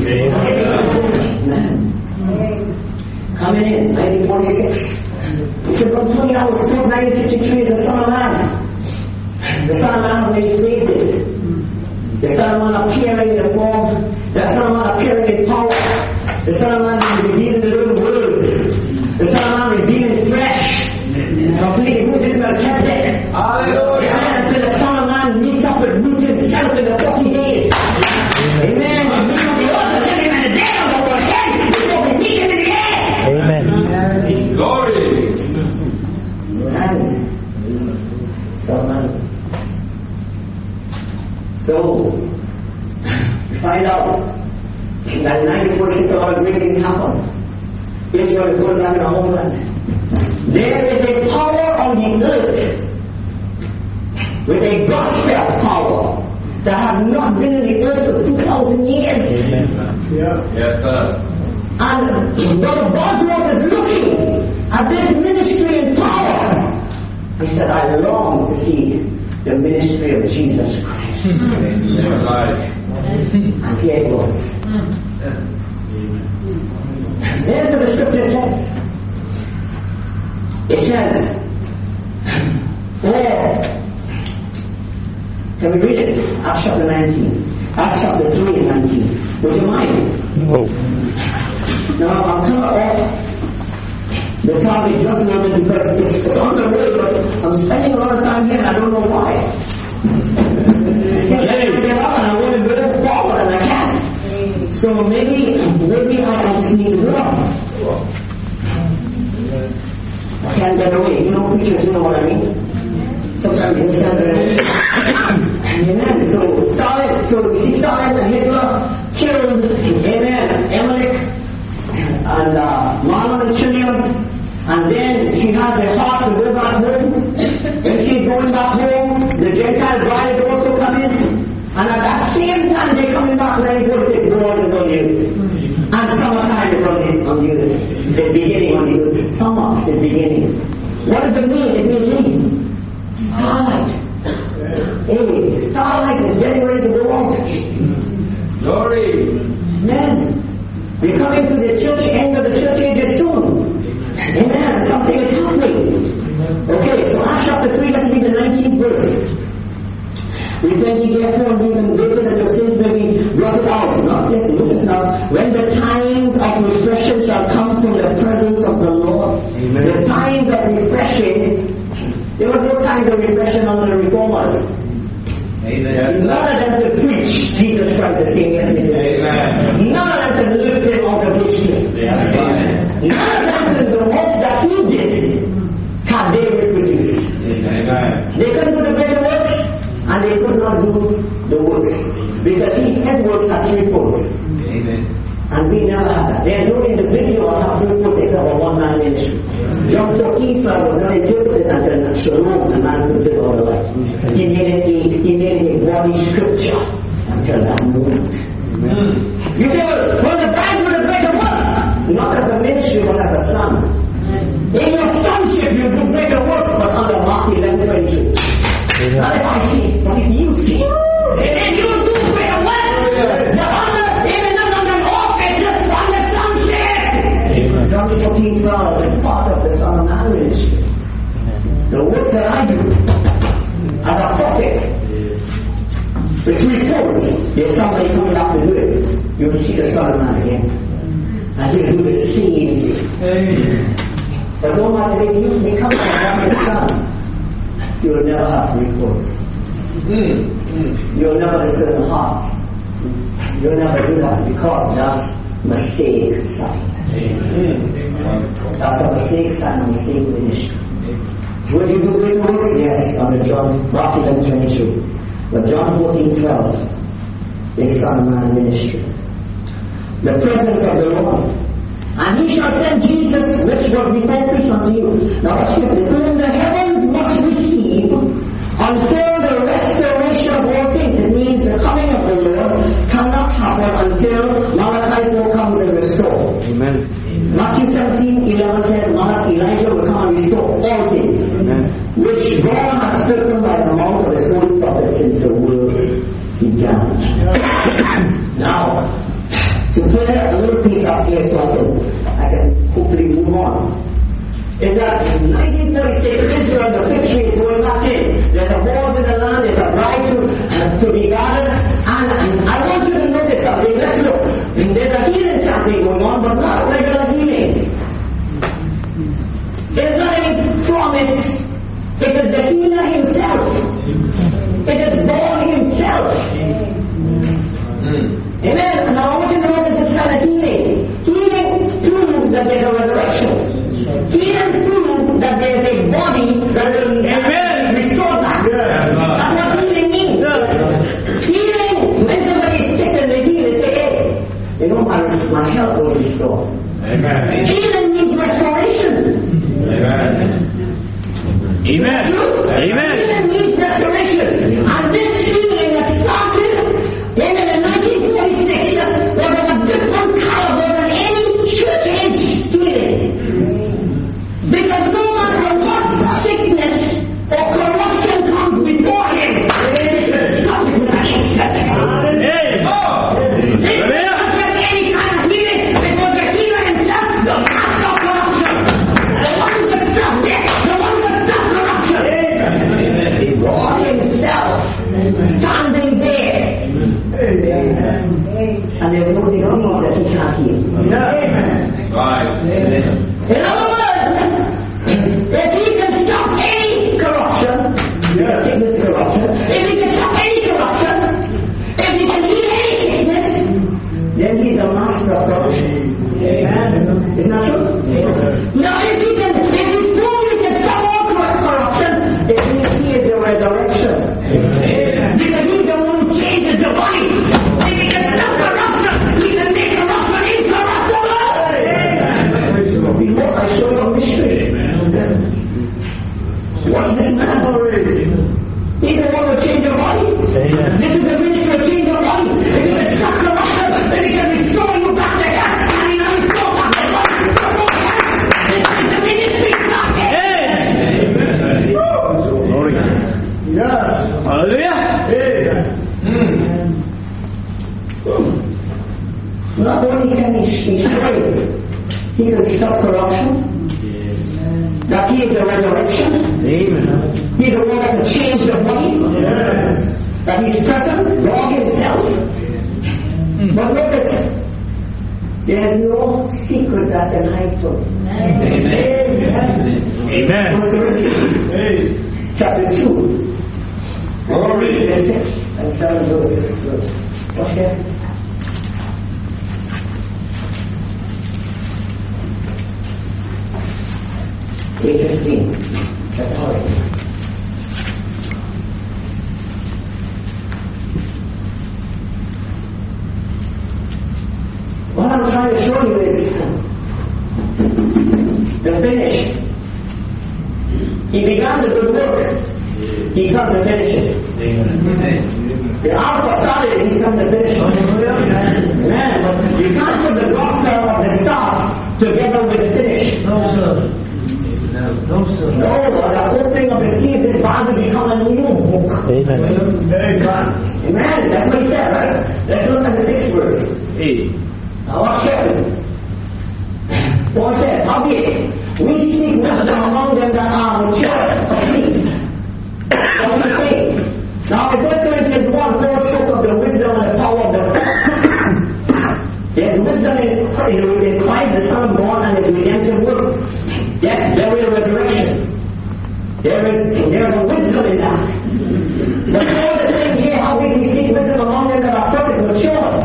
Coming in, 1946. He said, from 20 hours to 1953, the Son of Man. The Son of Man made faces. The Son of Man appearing in the form. The Son of Man appearing in power. The Son of Man revealing the little word. The Son of Man revealing flesh. Completely moved into a cabinet. Hallelujah. Until the Son of Man meets up with Ruth himself in the 40 days. Amen. We will be all the living and the dead of our head before we meet him in the air. Amen. Glory. So, we find out that in 1946 a lot of great things happen. Israel is going back in our homeland. There is a power on the earth with a gospel power that has not been in the earth for 2,000 years. Amen. Yes, sir. And Brother Bosworth is looking at this ministry in power. He said, I long to see the ministry of Jesus Christ. That's right. And here it goes. There's what the scripture says. It says, can we read it? Acts chapter 19. Acts chapter 3 and 19. Would you mind? Oh. Now, I'm coming off the topic just a little bit because it's on the way, but I'm spending a lot of time here and I don't know why. I want to go forward and I can't. So maybe I just need to walk. I can't get away. Preachers, you know what I mean? Sometimes you just can't get away. Amen. So we see Stalin and Hitler killed, amen, Amalek and Marlon and Chilion. And then she has a heart to go back home. When she's going back home, the Gentile bride also come in. And at that same time they're coming back and they go to the world is on you. And summertime is on you. The beginning on you. Summer is beginning. What does it mean? It means starlight. Hey, starlight is getting ready to go out. Glory. Amen. We're coming to the church end of the church ages soon. Amen. Something is happening. Okay, so Acts chapter 3, let's read the 19th verse. Repent ye therefore and be convicted that your sins may be blotted out. Not yet, notice now. When the times of refreshing shall come from the presence of the Lord. Amen. The times of refreshing There was no kind of repression on the reformers. Amen. None of them could preach Jesus Christ the same message. Amen. None of them could lift him out of history. None of them could do the works that he did can they reproduce. Amen. They couldn't do the better works and they could not do the works because he had works at three poles. Amen. And we never had that. There are no individual at three poles except for one man ministry. John 14 was not interpreted until Shalom, the man who did all the life. He made it a body scripture until that moment. You say, well, the Bible is better works. Not as a ministry, but as a son. In your sonship, you do greater works, but under Mark 11:22. Not if I see, but if you see, then you do greater works. But under, even under office, just under sonship. John 14:12 is part of the Son of Man ministry. The works that I do as a prophet, the three poles, there's somebody coming up to do it. You'll see the Son of Man again. And he'll do the same thing. But no matter if you become a prophet son, you'll never have recourse. You'll never discern the heart. You'll never do that because that's mistake sign. That's a mistake sign, a mistake ministry. Would you do great works? Yes, under Mark 11:22. But John 14:12 is Son of Man ministry. The presence of the Lord. And he shall send Jesus, which was before preached unto you. Now watch carefully. Whom the heavens must receive until the restoration of all things. It means the coming of the Lord cannot happen until Malachi 4 comes and restores. Amen. Matthew 17:11 says Elijah will come and restore all things. Amen. Which God has spoken by the mouth of his holy prophet since the world began. Now, to clear a little piece up here so I can hopefully move on. Is that in 1936 Israel, the victory is going back in. There's a wars in the land, there's a right to be guarded. And I want you to notice something. Let's look. There's a healing campaign going on, but not regular healing. There's not any promise. It is the healer himself. It is God himself. Amen. Now I want you to notice this kind of healing. Healing proves that there's a resurrection. Healing proves that there's a body that will restore back. That's what healing means. Healing, when somebody is sick and they heal, they say, hey, you know, my health will restore. Amen. Healing means restoration. Amen. Amen. Amen. Healing means restoration. And this healing that started in the 1946 was of a different caliber than any church age healing. Because no matter what sickness or corruption comes before him, he can stop it with an instant. He cannot get any kind of healing because the healer himself, the master of corruption, the one who can stop death, the one who can stop corruption. God himself standing there. And there's no disease that he can't heal. Right. In other words, if he can stop any corruption, sickness corruption, if he can stop any corruption, if he can heal any sickness, then he's a master of corruption. Isn't that true? Now if he's told he can stop all corruption, it means he is the resurrection. Because he's the one who changes the body. If he can stop corruption, he can make corruption incorruptible. Before I show you a mystery. What's this man already? He's the one who changes your body. This is the ministry of changing your body. If you can stop corruption, then he can restore you back to health. And he can restore back to life. The ministry is not there. Glory. Yes. Hallelujah. Not only can he destroy it, he can stop corruption. That he is the resurrection. Amen. He's the one that can change the body. That he's present, God himself. But notice, there is no secret that can hide from him. Amen. Amen. What's the reason? chapter 2. Glory. Verse 6 and 7 verses. What's that? Page 15. Chapter 8. What I'm trying to show you is the finish. He began the good work. He comes to finish it. The Alpha started, He comes to finish it. Man, but you can't put the roster of the start together with the finish. No, sir. No, sir. No, the opening of the seed is bound to become a new book. Amen. Amen. That's what He said, right? Let's look at the 6th verse. Now watch carefully. Paul said, howbeit, we speak wisdom among them that are mature, asleep, of the faith. Now in 1 Corinthians 1, Paul spoke of the wisdom and the power of the There's wisdom in Christ, the Son of God, and His redemptive work. Yes, there is resurrection. There is a wisdom in that. But Paul is saying here, how we speak wisdom among them that are perfect, mature.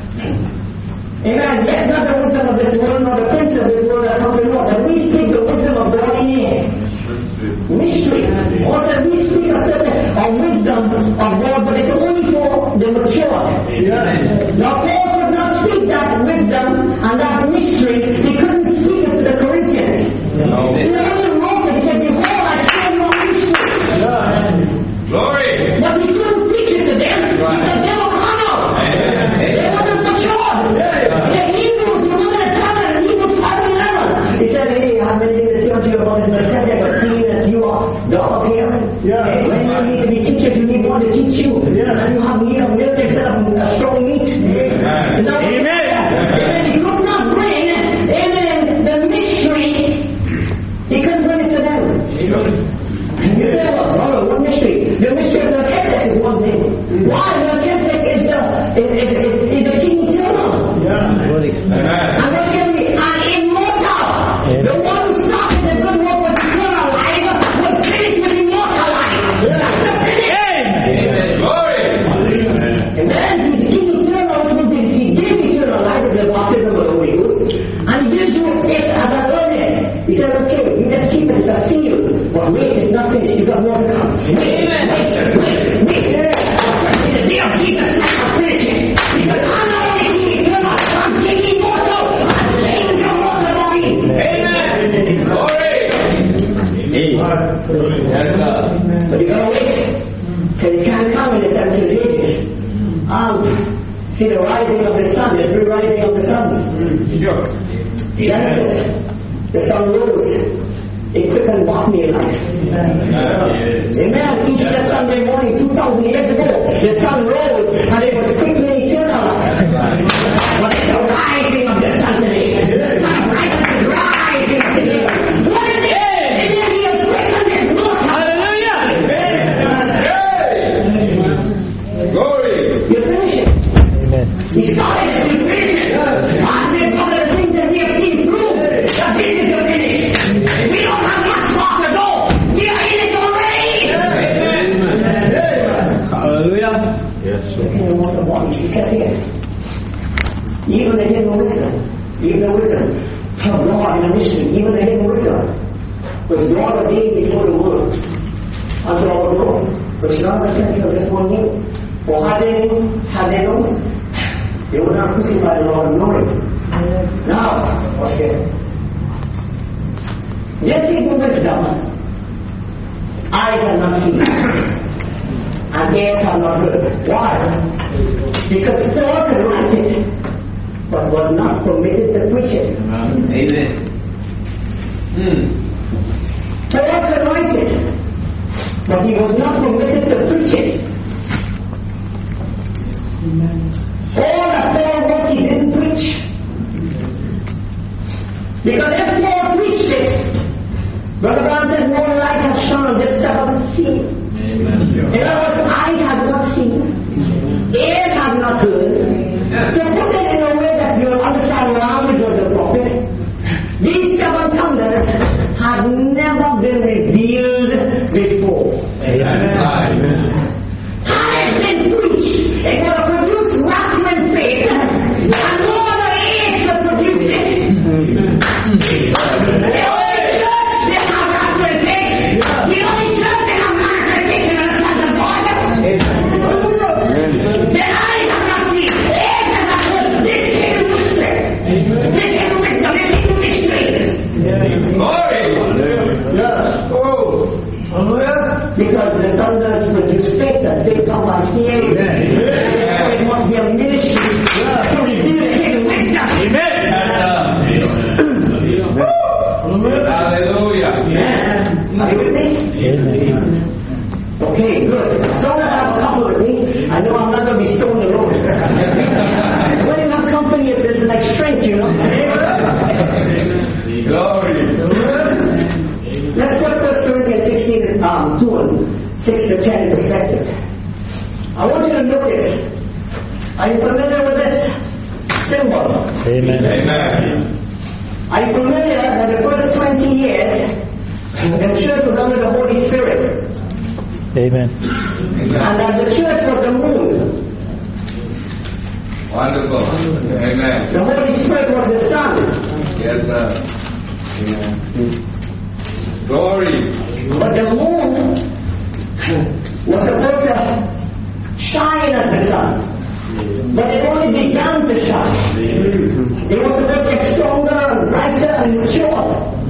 Amen. Yet not the wisdom of this world, nor the prince of this world that comes to know. That we speak the wisdom of God in mystery. Or that we speak a wisdom of God, but it's only for the mature. Now Paul could not speak that wisdom and that mystery. He couldn't speak it to the Corinthians. He only wrote it. He said, behold, I show you a mystery. Glory. But he couldn't preach it to them. Because they were carnal. They weren't mature. The Hebrews, you know that time in Hebrews 5:11. He said, hey, I have many things to say unto you about this Melchizedek, but seeing that you are the of Aaron. When you need to be teachers, you need one to teach you. And you have need of milk instead of strong meat. Amen. He could not bring, the mystery. He couldn't bring it to them. You say, well, brother, what mystery? The mystery of Melchizedek is one thing. Why? Melchizedek is the king eternal. And what's going to be an immortal. The one who started the good work with eternal life will finish with immortal life. That's the finish. Glory. And then he's king eternal, which means he gave eternal life with the baptism of the Holy Ghost. And he gives you it as an earnest. He said, okay, you just keep it, it's a seal. But wait, it's not finished. You got more to come. Wait. The day of Jesus Christ will finish it. Because I'm not only king eternal, I'm king immortal. I'm saying the mortal body. Amen. Glory. But you gotta wait. Because you can't come in the 70 ages. See the rising of the sun, the three rising of the sun. Genesis, the sun rose. It quickened botany life. Amen. Easter Sunday morning, 2,000 years ago, the sun rose and it was quickening eternal life. But it's the rising of the sun today. The sun rising of the day. What is it? It is the quickened his blood. Hallelujah. Glory. You finish it. He started it. You finish it. God said, one of the things that we have seen through, that this is the finish. We don't have much more to go. We are in it already. Hallelujah. Yes, sir. Even the hidden wisdom. Even the wisdom from God in a mystery. Even the hidden wisdom was God ordained before the world unto our glory. Which none of the princes of this world knew. For had they known, they would not crucify the Lord knowing. Now, what's here? This is the wisdom. Eyes have not seen, and ears have not heard. Why? Because Paul could write it, but was not permitted to preach it. Amen. Paul could write it, but he was not permitted to preach it. All that Paul wrote, he didn't preach. Because if Paul preached it, Brother Brown says, no light has shone on this stuff haven't seen. In other words, eyes have not seen, ears have not heard. To put it in a way that you will understand the language of the prophet, these 7 thunders have never been revealed before. As long as I have a couple with me, I know I'm not going to be stoned alone. When you have company, it's like strength, you know. Glory. Let's put 1 Corinthians 16 and 2 and 6 to 10 in perspective. I want you to notice. Are you familiar with this symbol? Amen. Amen. Are you familiar that the first 20 years the church was under the Holy Spirit? Amen. And that the church was the moon. Wonderful. Amen. The Holy Spirit was the sun. Yes, sir. Glory. But the moon was supposed to shine as the sun. But it only began to shine. It was supposed to get stronger and brighter and mature.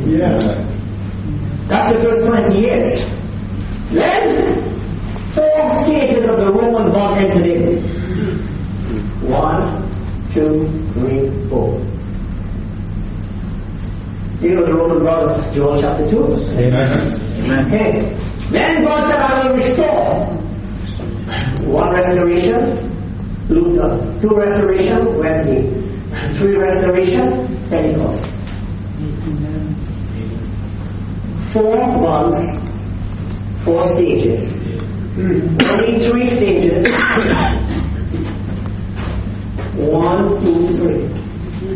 That's the first 20 years. Then, 4 stages of the Roman God entered in. 1, 2, 3, 4. You know the Roman God of Joel chapter 2? Amen. Okay. Then God said, I will restore. 1 restoration, Luther. 2 restoration, Wesley. 3 restoration, Pentecost. 4 months, 4 stages. Only 3 stages. 1, 2, 3.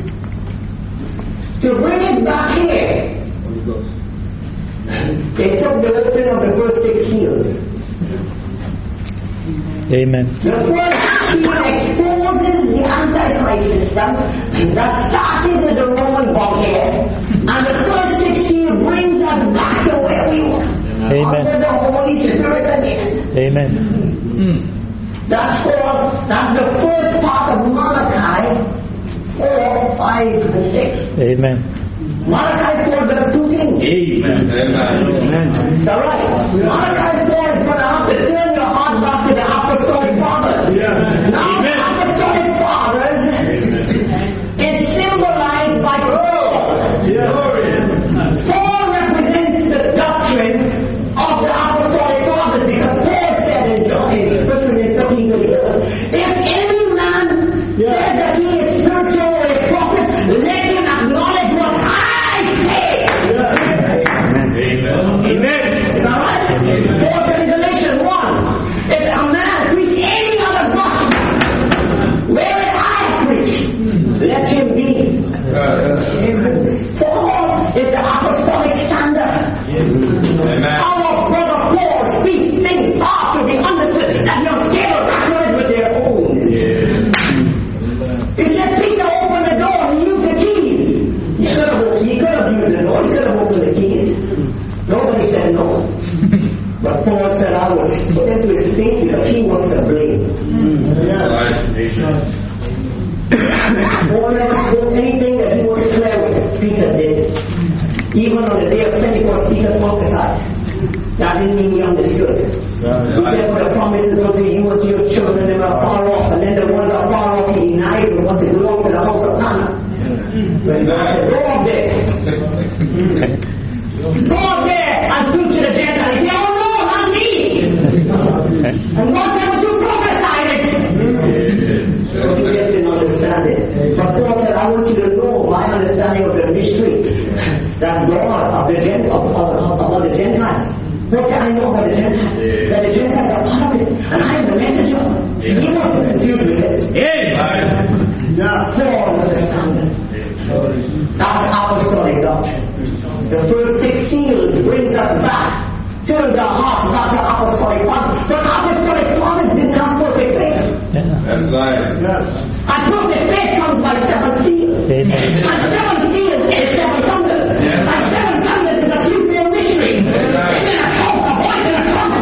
To bring it back here, they took the opening of the first 6 seals. Amen. The first seal exposes the Antichrist system that started with the Roman blockade, and the first 6 seals brings us back to where we were. Amen. Under the Holy Spirit again. Amen. That's the first part of Malachi 4, 5, and 6. Amen. Malachi 4 does 2 things. Amen. Amen. Is that right? Malachi 4 is going to have to turn your heart back to the apostolic fathers. Now, the apostolic fathers is symbolized by Paul. Paul represents the doctrine of the apostolic fathers because Paul said in 1 Corinthians 13, if any man says that he is spiritual or a prophet, let him acknowledge what I say. Amen. Is that right? Paul said in Galatians 1, if a man preach any other gospel, where I preach, let him be. Paul is the apostolic standard. Amen. Our brother Paul speaks things far to be understood that your scale rationalize with their own. He said Peter opened the door and he used the keys. He could have used the door, he could have opened the keys. Nobody said no. But Paul said I was put into his faith because he was to blame. Paul never spoke anything that he was declared with. Peter did. Even on the day of Pentecost, Peter prophesied. That didn't mean he understood. He said, for the promises unto you and to your children, they were far off. And then the ones that are far off, he denied and wanted to go up to the house of Hannah. When God said, go up there. Go up there and preach to the Gentiles. He said, oh no, not me. And God said, but you prophesied it. But you guys didn't understand it. But Paul said, I want you to know my understanding of the mystery that God of the Gentiles. Paul said, I know about the Gentiles. That the Gentiles are part of it. And I am the messenger. He wasn't confused with it. Paul was the standard. That's apostolic doctrine. The first 6 seals brings us back, turns our hearts back to apostolic fathers. But apostolic fathers didn't have perfect faith. That's right. And perfect faith comes by 7 seals. And 7 seals is 7 thunders. And 7 thunders is a three-fold mystery. It's in a song, a voice in a trumpet.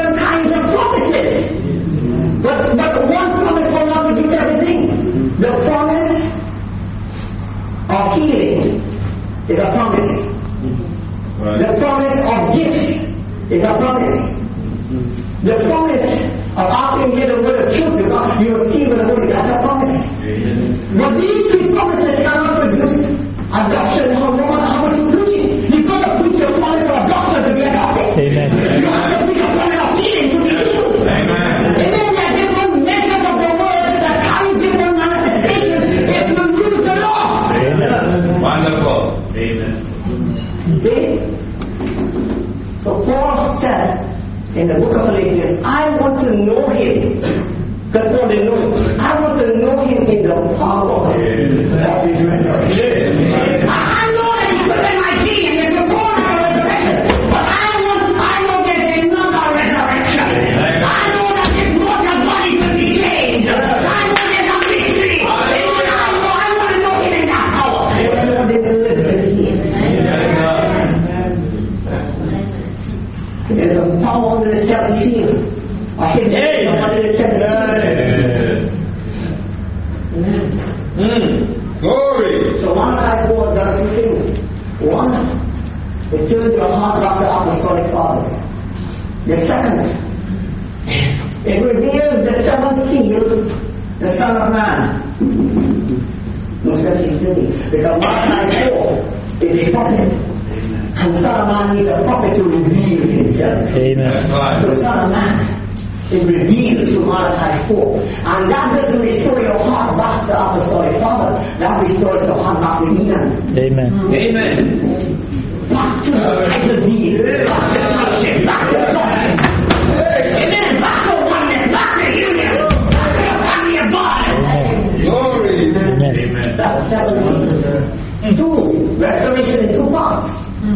The of healing is a promise. The promise of gifts is a promise. The promise of asking you the word of truth because you will see with the word, that's a promise. But these three promises cannot produce adoption no matter how much you preach it. You've got to preach your promise of adoption to be adopted. Amen. You have to preach your promise of healing to be healed. Amen. And then there are different measures of the word that carry different manifestations if you use the law. Amen. Wonderful. Amen. See? So Paul said in the book of Philippians, I want to know him. That's what they know. I want to know him in the power of his resurrection. I know that he's within my king and there's a call of resurrection. But I know there's another resurrection. I know that this mortal body will be changed. I know there's a mystery. I want to know him in that power. There's a power under the seventh seal. A hidden under the seventh seal. Glory. So one type of does two things. One, it turns your heart back to apostolic fathers. The second, it reveals the seventh seal, the Son of Man. No such thing. Because Malachi 4 is a prophet. And Son of Man needs a prophet to reveal himself. Amen. That's right. The Son of Man is revealed through Malachi 4. And that doesn't restore your heart back to apostolic father. That restores your heart back to Eden. Amen. Amen. Back to the title deed. Back to sonship. Back to adoption. Amen. Back to oneness. Back to union. Back to the family of God. Glory. Amen. That was two. Restoration in two parts.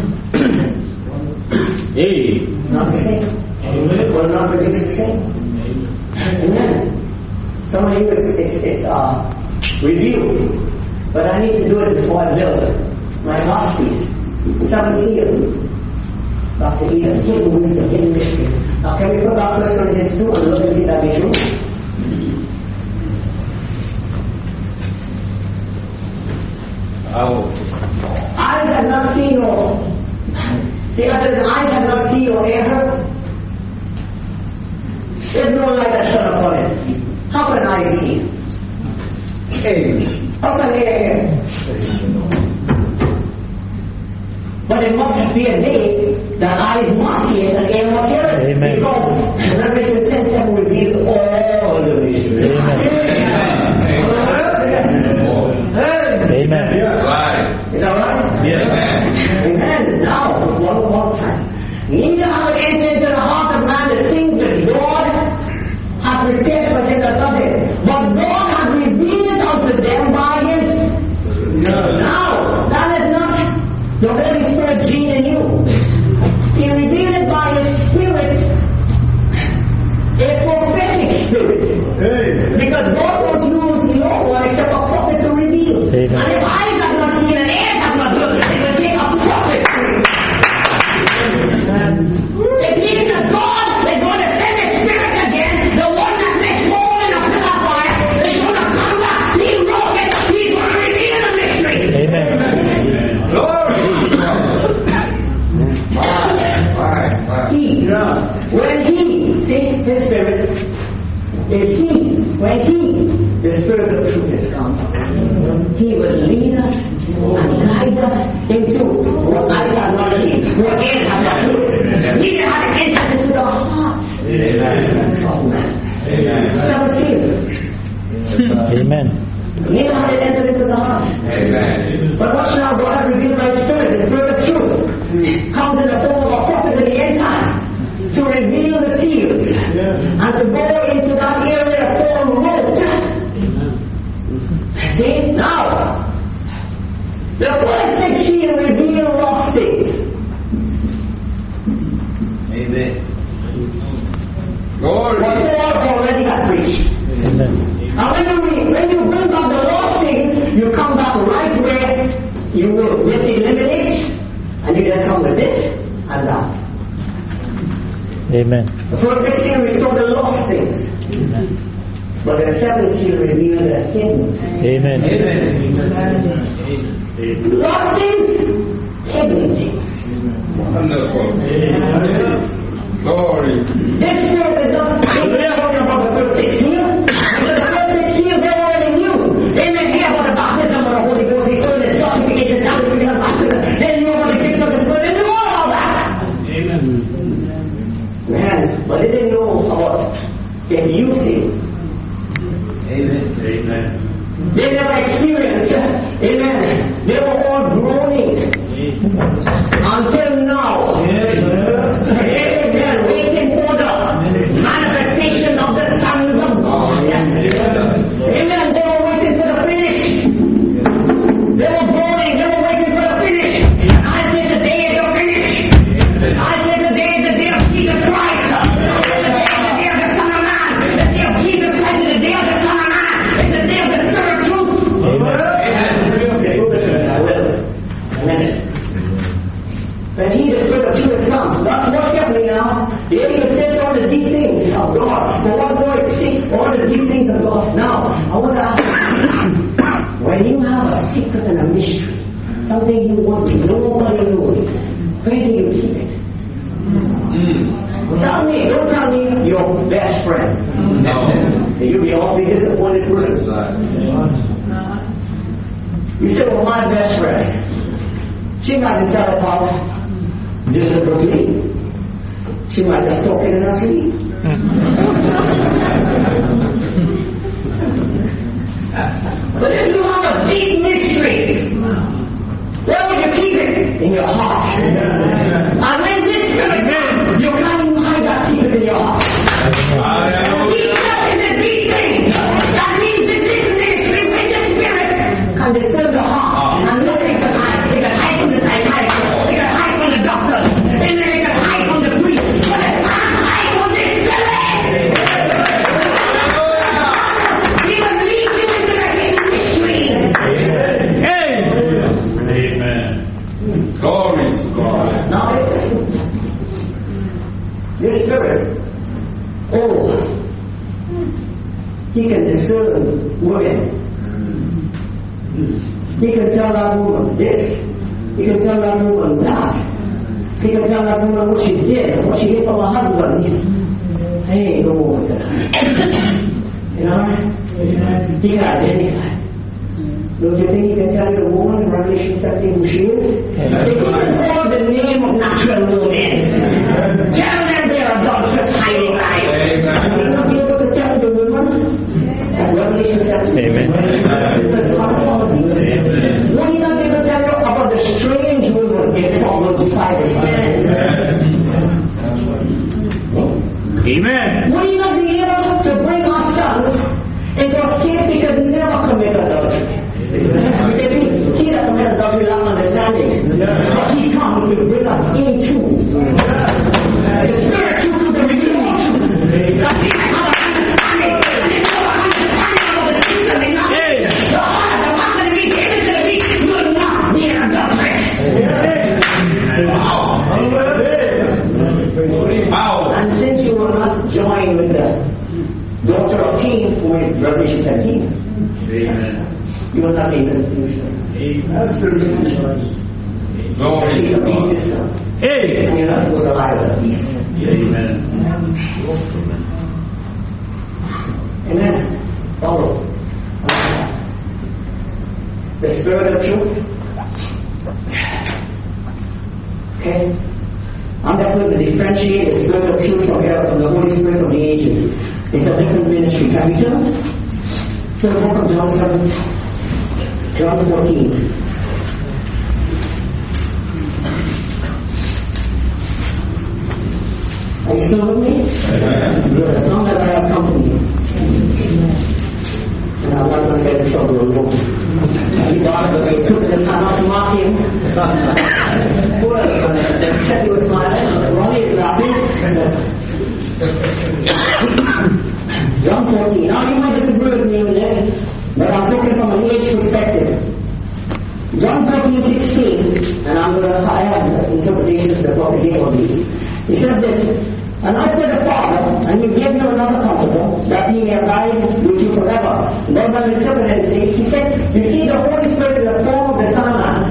Hey. Not the same. Well, not the same. Amen. Some of you, it's revealed. But I need to do it before I build my masterpiece. Seven seals. Dr. Eden, hidden wisdom, hidden mystery. Now, can we put our 1 Corinthians 2 and look and see that be true? Eyes have not seen or the other eyes have not seen or ear. There's no light that shone upon it. How can I see? How can ear hear? But it must be a day that eyes must see it and ear must hear it. Amen. Because Revelation 10 reveals all the mysteries. Amen. Right. Is that right? Yeah. Amen. Now, one more time. Neither have it entered into the heart of man the things that God has prepared for them that love him. But God has revealed unto them by his. Now, that is not the Holy Spirit gene in you. He revealed it by his Spirit, a prophetic spirit. Because God won't use no one except a prophet to reveal. Amen. And if eyes have not seen and ears have not heard, it will take a prophet. It means that God is going to send his Spirit again, the one that makes more than a pillar of fire, is going to come back. He wrote it. He's going to reveal the mystery. Amen. Glory. When he, see, his Spirit, the Spirit of truth has come, he will lead us and guide us into what eyes have not seen, what ears have not heard. Neither have it entered into the heart of man. Seven seals. Amen. Neither have it entered into the heart. Amen. But watch now, God has revealed by Spirit, the Spirit of truth, comes in the form of a prophet in the end time to reveal the seals and to go into that area Paul wrote. See, now, the first thing seal reveals lost things. Amen. Glory. What Paul already had preached. Amen. Now when you bring up the lost things, you come back right where you will eliminate, and you then come with this and that. Amen. The first 16 restore the lost things. Amen. But the seventh seal reveal the hidden. Amen. Amen. Lost things, heavenly things. Wonderful. Glory. This spirit is not talking about the perfect seal. The perfect seal they already knew. They may hear about the baptism of the Holy Ghost, the early justification, sanctification, baptism. They knew about the gifts of the Spirit. They knew all that. Amen. Man, but they didn't know about the using. Amen. Amen. They never experienced. Amen. They were all groaning until now. Amen. Waiting for the manifestation of the sons of God. Amen. They were waiting for the finish. They were groaning. They were waiting for the finish. I say the day is the finish. I say the day is the day of Jesus Christ. The day of the Son of Man. The day of Jesus Christ is the day of the Son of Man. It's the day of the Spirit of truth. When he, the Spirit of truth, comes, watch carefully now. He even says all the deep things of God. For what God seeks all the deep things of God. Now, I want to ask you, when you have a secret and a mystery, something you want to nobody knows, where do you keep it? Tell me, don't tell me your best friend. No. You'll be an awfully disappointed person. You say, well, my best friend, she might have done it all deliberately. She might have spoken in her sleep. But if you have a deep mystery, where would you keep it? In your heart. And when this spirit comes, you can't even hide that secret in your heart. Deep stuff is a deep thing. That means that this ministry, when the spirit can disturb the heart, and nobody can hide. They can hide from the psychiatrist. They can hide from the doctor. And then they can hide from the priest. But they can't hide from this spirit. He will lead you into the hidden mystery. Amen. Glory to God. Now, this spirit, he can discern women. He can tell that woman this. He can tell that woman that. He can tell that woman what she did, what she did for her husband. Hey, no more with that. You know? He can identify. Don't you think he can tell the woman in Revelation 17 who she is? They couldn't call the name of natural women. Tell them they are adulterous hiding lies. Will you not be able to tell the woman? At Revelation 17. Amen. Will you not be able to tell her about the strange woman in Proverbs 5? Amen. Will you not be able to bring our sons into a state because they never commit adultery? He that commits adultery without understanding. But he comes to bring us into the spirit truth to the revealing truth. That we may have an understanding. And if you have an understanding of the things that they know, the heart of the one that we gave it to the weak will not be an adulteress. Wow. And since you will not join with the daughter of King who is Revelation 17, Amen. you will not be in the institution. Absolutely. Glory She's to a beast God. system. Hey. And you're not supposed to lie with a beast. Amen. Amen. Follow. The spirit of truth. Okay? I'm just going to differentiate the spirit of truth from the Holy Spirit of the ages. It's a different ministry. Can we turn to the book of John 7? John 14. Are you still with me? Good. As long as I have company. And I'm not going to get in trouble alone. See, God took the time out to mock him. Well, check you with my Ronnie is laughing. John 14. Now you might disagree with me on this, but I'm talking from an age perspective. John 14:16, and I have interpretations of the prophet gave on these. He says this, and I pray the Father, and He gave you another comforter, that He may abide with you forever. Lord, when I interpret it, he said, you see, the Holy Spirit is the form of the Son of Man,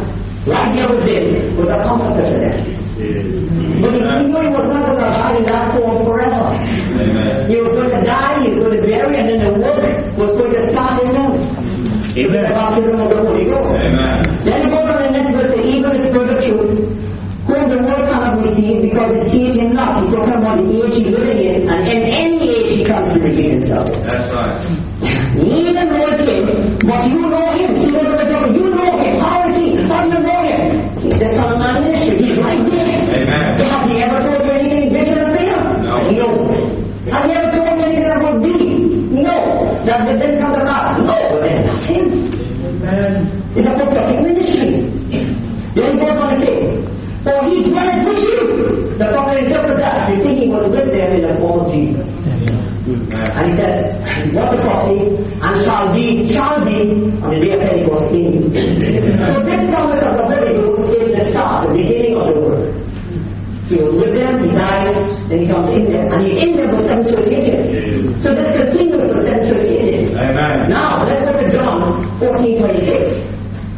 baptism of the Holy Ghost. Amen. Then it goes on the next verse, even the Spirit of truth, whom the world cannot receive because it sees him not. He's talking about the age he's living in, and in any age he comes to reveal himself. That's right. Neither know him, but you know him. See what we're talking. You know him. How is he? How do you know him? He's the Son of Man ministry. He's right there. Amen. Has he ever told you anything vision of him? No. Has he ever told you anything about me? No. Does it then come to pass? No. But then that's him. It's a prophetic ministry. Then he goes on to say, for he dwelleth with you. The prophet interprets that. They think he was with them in the form of Jesus. And he says, what the prophecy, and shall be on the day of Pentecost in you. So this promise of the Holy Ghost is the start, the beginning of the work. He was with them, he died, then he comes in them, and he's in them for 7 church ages. So this continues for 7 church ages. Amen. Now, let's go to John 14:26.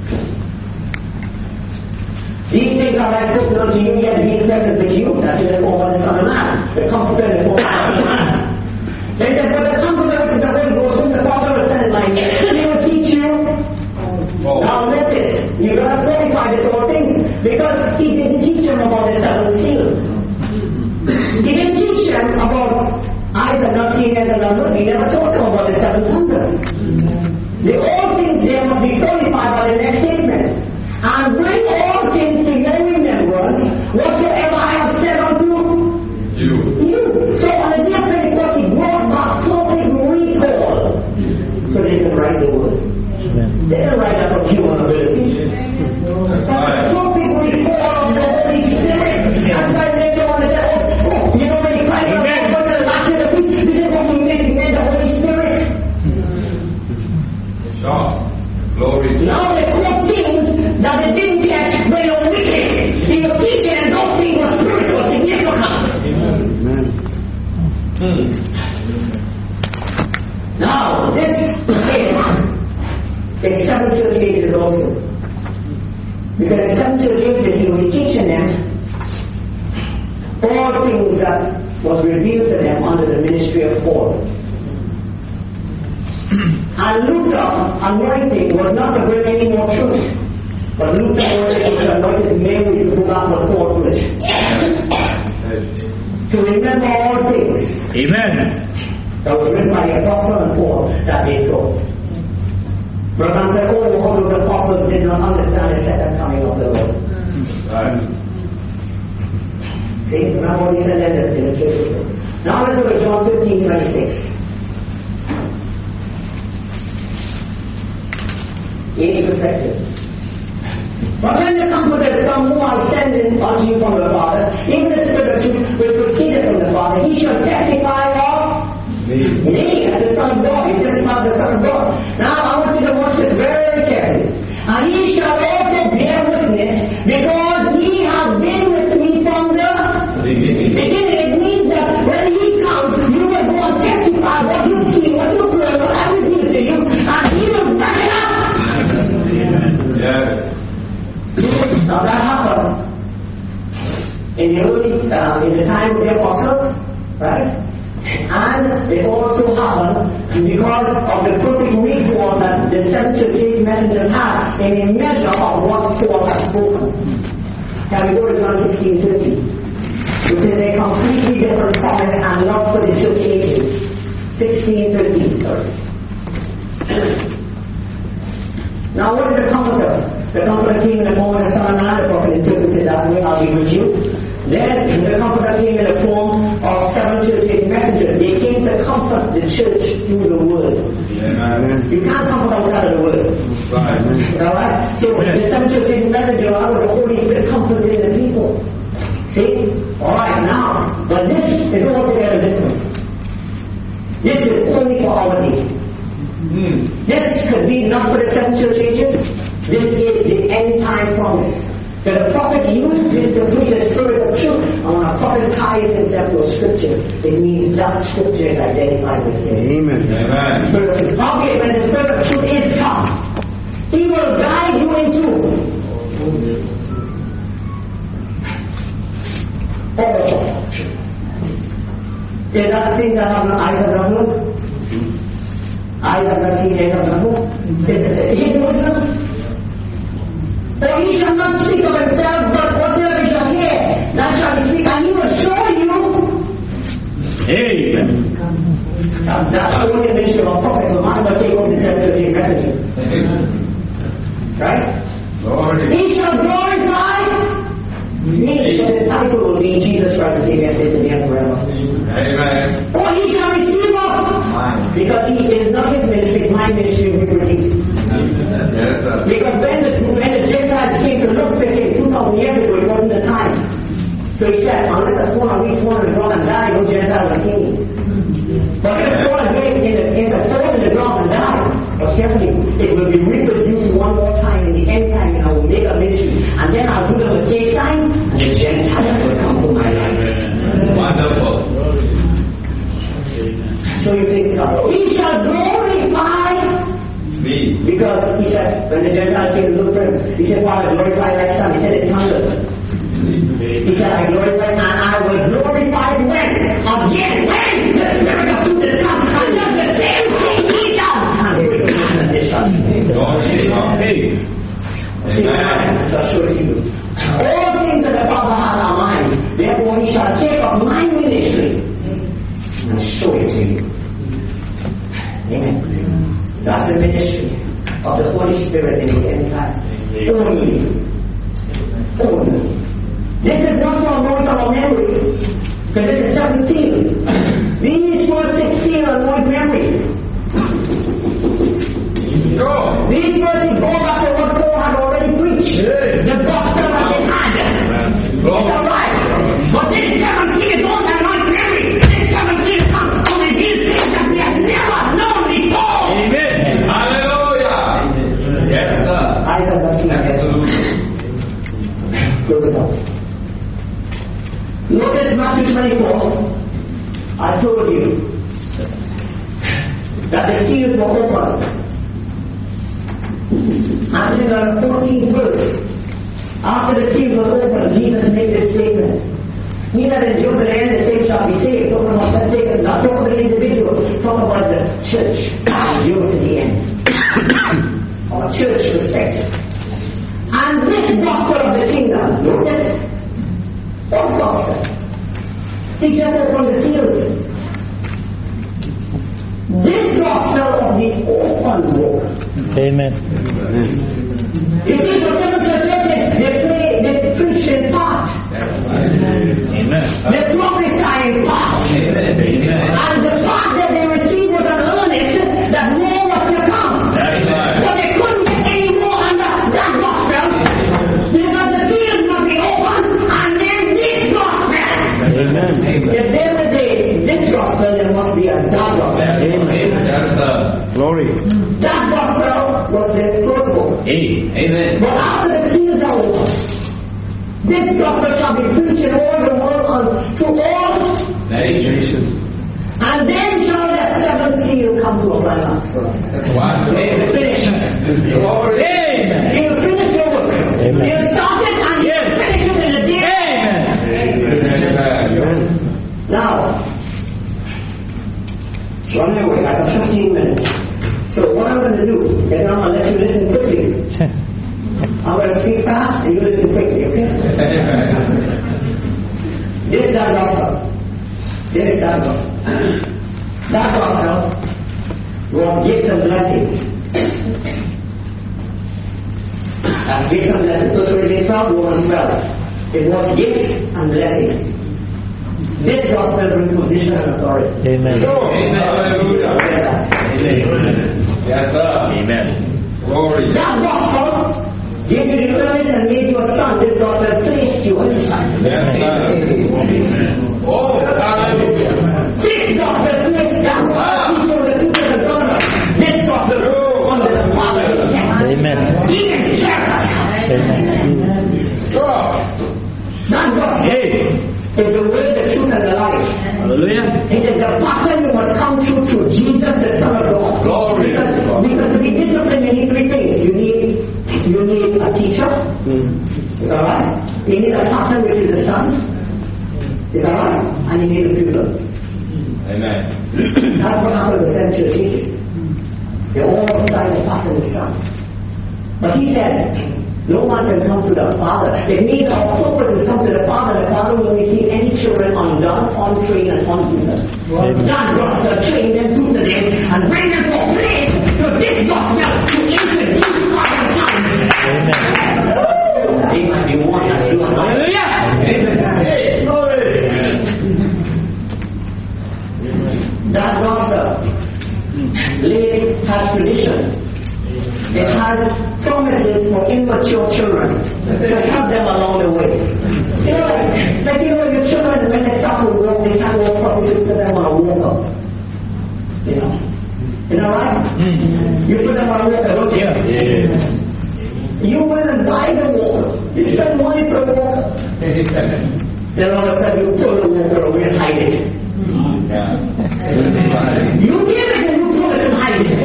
These things are I spoken unto you, yet being present with you, that is the form of the Son of Man, the Comforter, the form of the Son of Man. Then said, but the Comforter, which is the Holy Ghost, whom the Father will send like me, he will teach you. Oh. Now notice, you've got to qualify this all things, because he didn't teach them about the seventh seal. He didn't teach them about eyes are not seen and are not. He never taught them about the 7 wonders. The all things there must be qualified by the next statement. And bring all things to your remembrance, whatsoever I have said unto you. So on the day of Pentecost, he brought back perfect recall, so they can write the word. They didn't write that from human ability. That's right. Perfect recall of the Holy Spirit. That's why they don't understand. You know when you cry out, the last of the feast, this is what we make the Holy Spirit. Sure. Glory. Now the core things that they didn't get when they were wicked. He was teaching and those things were spiritual, significant. Amen. Now, this is 7 church ages also. Because in 7 church ages he was teaching them all things that was revealed to them under the ministry of Paul. And Luther's anointing was not to bring any more truth, but Luther's anointing was anointed Mary to go out with Paul to remember all things. Amen. That was written by the Apostle and Paul that they taught. Brother said, oh, all those apostles did not understand the second coming of the Lord. Right. See, remember what he said in the church. Now let's go to John 15:26. In perspective. But when the Comforter come, whom I send unto you from the Father, even the Spirit of truth will proceed from the Father, he shall testify of me as the Son of God. He testifies the Son of God. Now I want you to watch this very carefully. And he shall also bear witness, because he has been with me from the beginning. It means that when he comes, you will go and testify what you see, what you learn, what I reveal to you, and he will back it up. Yes. Now that happened in the time of the apostles, right? And it also happened because of the perfect recall that the 7 church messengers had in a measure of what Paul had spoken. Can we go to John 16:30? Which is a completely different promise and love for the church ages. 16:13. Now what is the Comforter? The Comforter came in the form of the Son of Man. The prophet interpreted that way, I'll be with you. Then the Comforter came in the form of 7 church messengers. They came to comfort the church through the word. Amen. You can't comfort outside of the word. Right. Alright? So the 7 church messengers are the Holy Spirit comforting the people. See? Alright, now, but this is altogether different. This is only for our day. This could be not for the 7 church ages. This is the end time promise. That the prophet used this to preach the spirit of truth, and when a prophet ties himself to a scripture, it means that scripture is identified with him. Amen. Amen. Spirit of truth. Okay, when the spirit of truth is come, he will guide you into all truth. Is that the thing that have no eyes have not known? Eyes have not seen, ears have not known? Hinduism Savior says to them forever. Amen. Oh, he shall receive us. Because he is not his ministry, it's my ministry we release. Yes, sir. Because when the Gentiles came to look at him 2,000 years ago, it wasn't the time. So he said, unless a phone or we phone and drop and die, no Gentiles are king. But if the phone in the phone and the drop and die, but carefully, it will be reproduced one more time in the end time, and I will make a ministry. And then I'll do them a cake sign, and the Gentiles will come to my life. Wonderful. So you think so. He shall glorify Me. because he said, when the Gentiles came to look for him, he said, Father, glorify thy son. He said, it's thunder. He said, I glorify and I will glorify when? Again, when the Spirit of truth is come, and does the same thing he does. And he will listen this son. See, I shall show it to you. All things that the Father has are mine. Therefore, he shall take up my ministry and show it to you. Amen. That's the ministry of the Holy Spirit in the end time. Only. This is not for anoint our memory. Because this is 17. These first 16 are anoint memory. These verses go back to what Paul had already preached. The gospel that they had. It's alright. But this 17 is on anoint memory. This 17 comes on the these things that we have never known before. Amen. Hallelujah. Yes, sir. Isaiah 13. Close it up. Notice Matthew 24. I told you that the seals were opened. And in the 14th verse, after the seals were opened, Jesus made this statement. He that endures to the end, the same shall be saved. Talking about that statement, not talking about the individual, talk about the church. Endure to the end. Our church perspective. And this gospel of the kingdom, notice, what gospel? He just opened the seals. This gospel of the open book. Amen. You see, for some churches, they preach in part. Amen. They prophesy in part. And the part that they received was an earnest that more was to come. But they couldn't get any more under that gospel because the seals must be open and then this gospel. Amen. If there is this gospel, there must be a that gospel. Glory. That gospel was the first book. Amen. But after the seals are open, this gospel shall be preached in all the world to all Nations. and then shall the seventh seal come to a climax for us. Wonderful. Finish. Glory. He'll finish your work. Amen. He'll start it and he'll finish it in a day. Amen. Now, so anyway, I have 15 minutes. So what I'm going to do is I'm going to let you listen quickly. I'm going to speak fast and you listen quickly, okay? This is that gospel. This is that gospel. That gospel was gifts and blessings. That's gifts and blessings. First Corinthians 12, Romans 12. It was gifts and blessings. This gospel brings position and authority. Amen. Hallelujah. Yes, sir. Amen. Glory. That gospel gave you the courage and made you a son. This gospel placed you on the son. Yes, sir. Oh, hallelujah. This gospel placed that gospel to the people of God. This gospel under the Father. Amen. Even Jesus. Amen. That gospel is the way, the truth, and the life. Hallelujah. It is the pattern you must come through Jesus, the Son of God. Glory. Because to be disciplined, you need three things. You need a teacher. Is that right? You need a partner, which is the Son. Is that right? And you need a pupil. Amen. That's what happened with the church ages. They all started the partner with the Son. But he said, no one can come to the Father. It means our purpose is come to the Father. The Father will receive any children undone, untrained, and untutored. God brought the train them, tutor them, and bring them for faith to this gospel to introduce Father time. They might be one as you and I. Amen. promises for immature children to help them along the way. Your children, when they start to walk, they can't walk properly, you put them on a walker. You know right? You put them on a walker, don't you? Yes. You went and buy the walker. You spend money for the walker. Then all of a sudden you pull the walker away and hide it. You give it and you pull it and hide it.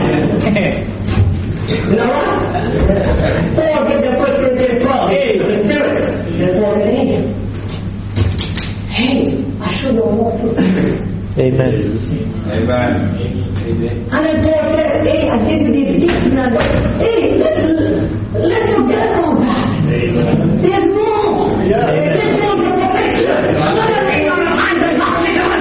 You know what? Paul gave the first Corinthians 12. Hey, the Spirit. Then Paul said, hey, I should know more. Amen. Amen. And then Paul said, hey, I give you these gifts and hey, let's forget all that. There's more. There's more to perfection. Whatever you want to find, the God is on.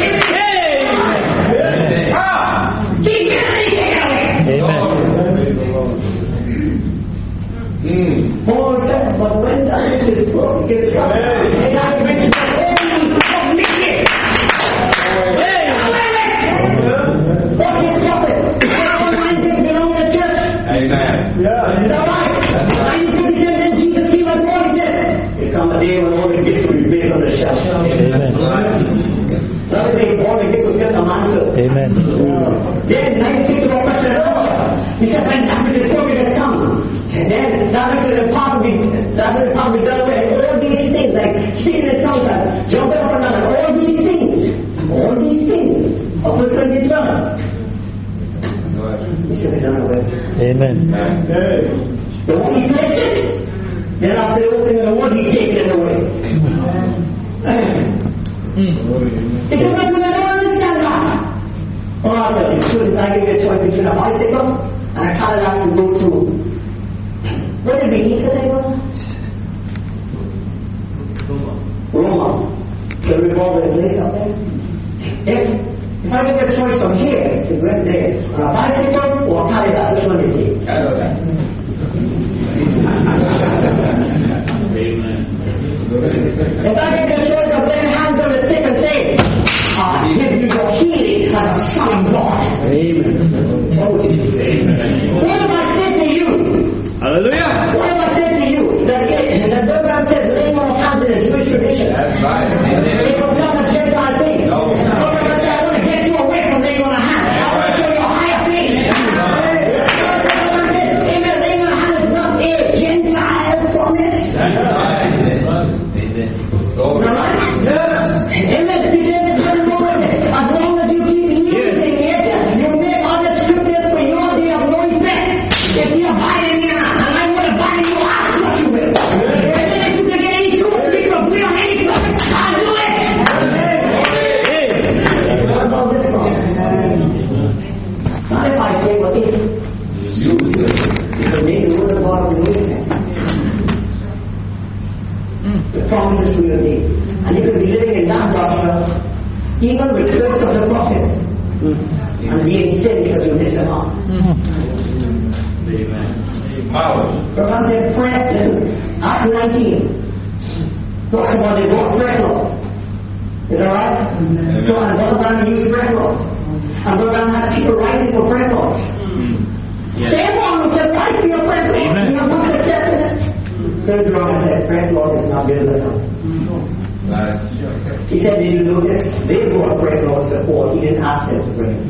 Paul said, but when the Holy Spirit gets come, and I mentioned the holy submission. What's his prophet? All minds belong to the church. Amen. Is that right? Are you Christian? Then Jesus came and what he said? There come a day when all the gifts will be based on the shelf. Some days all the gifts will get an answer. Amen. Then 9 people are questioned over. He said, when after the prophet has come, and then that is the part of the done away. All these things, like speaking in tongues and jumping up and down, all these things are personally done. He should be done away. Amen. The one he places, then after the opening of the word, he's taking it away. He said, but you don't understand that. Oh, I'll tell you, if I give you a choice between a bicycle and a Cadillac to go to, what did we eat today, Roma? Roma. Can we call it a place up there? If I get a choice from here to go there, on a bicycle or a Cadillac, which one do you take? Cadillac. If I get a choice of laying hands on the sick and say, I give you your healing as a son of God. Amen. What if I say to you? Hallelujah. What if I say to you that the program says laying on of hands in the Jewish tradition? That's right. It was not a Gentile thing. No. But I want to get you away from laying on a hand. I want to show you a higher thing. Amen. Laying on a hand is not a Gentile promise. That's right. Amen. He said it's very important. As long as you keep using it, you make other scriptures for your day of no effect. If you abide in me and I will abide in you, ask what you will. If you can get any truth, we can agree on anything. I'll do it. What about this one? Not if I say what if. Because maybe the word of God will do it. The promises to your day. And you could be living in that gospel, even with quotes of the prophet, and being sin because you missed them out. Power. The man said, pray, Acts 19 talks about the word prayer law. Is that right? So, and Brother Brown used prayer law. And Brother Brown had people writing for prayer laws. Same one who said, write for your prayer law. You have not accepted it. Third Brown said, prayer law is not biblical. He said, did you know this? They brought prayer laws before. He didn't ask them to pray.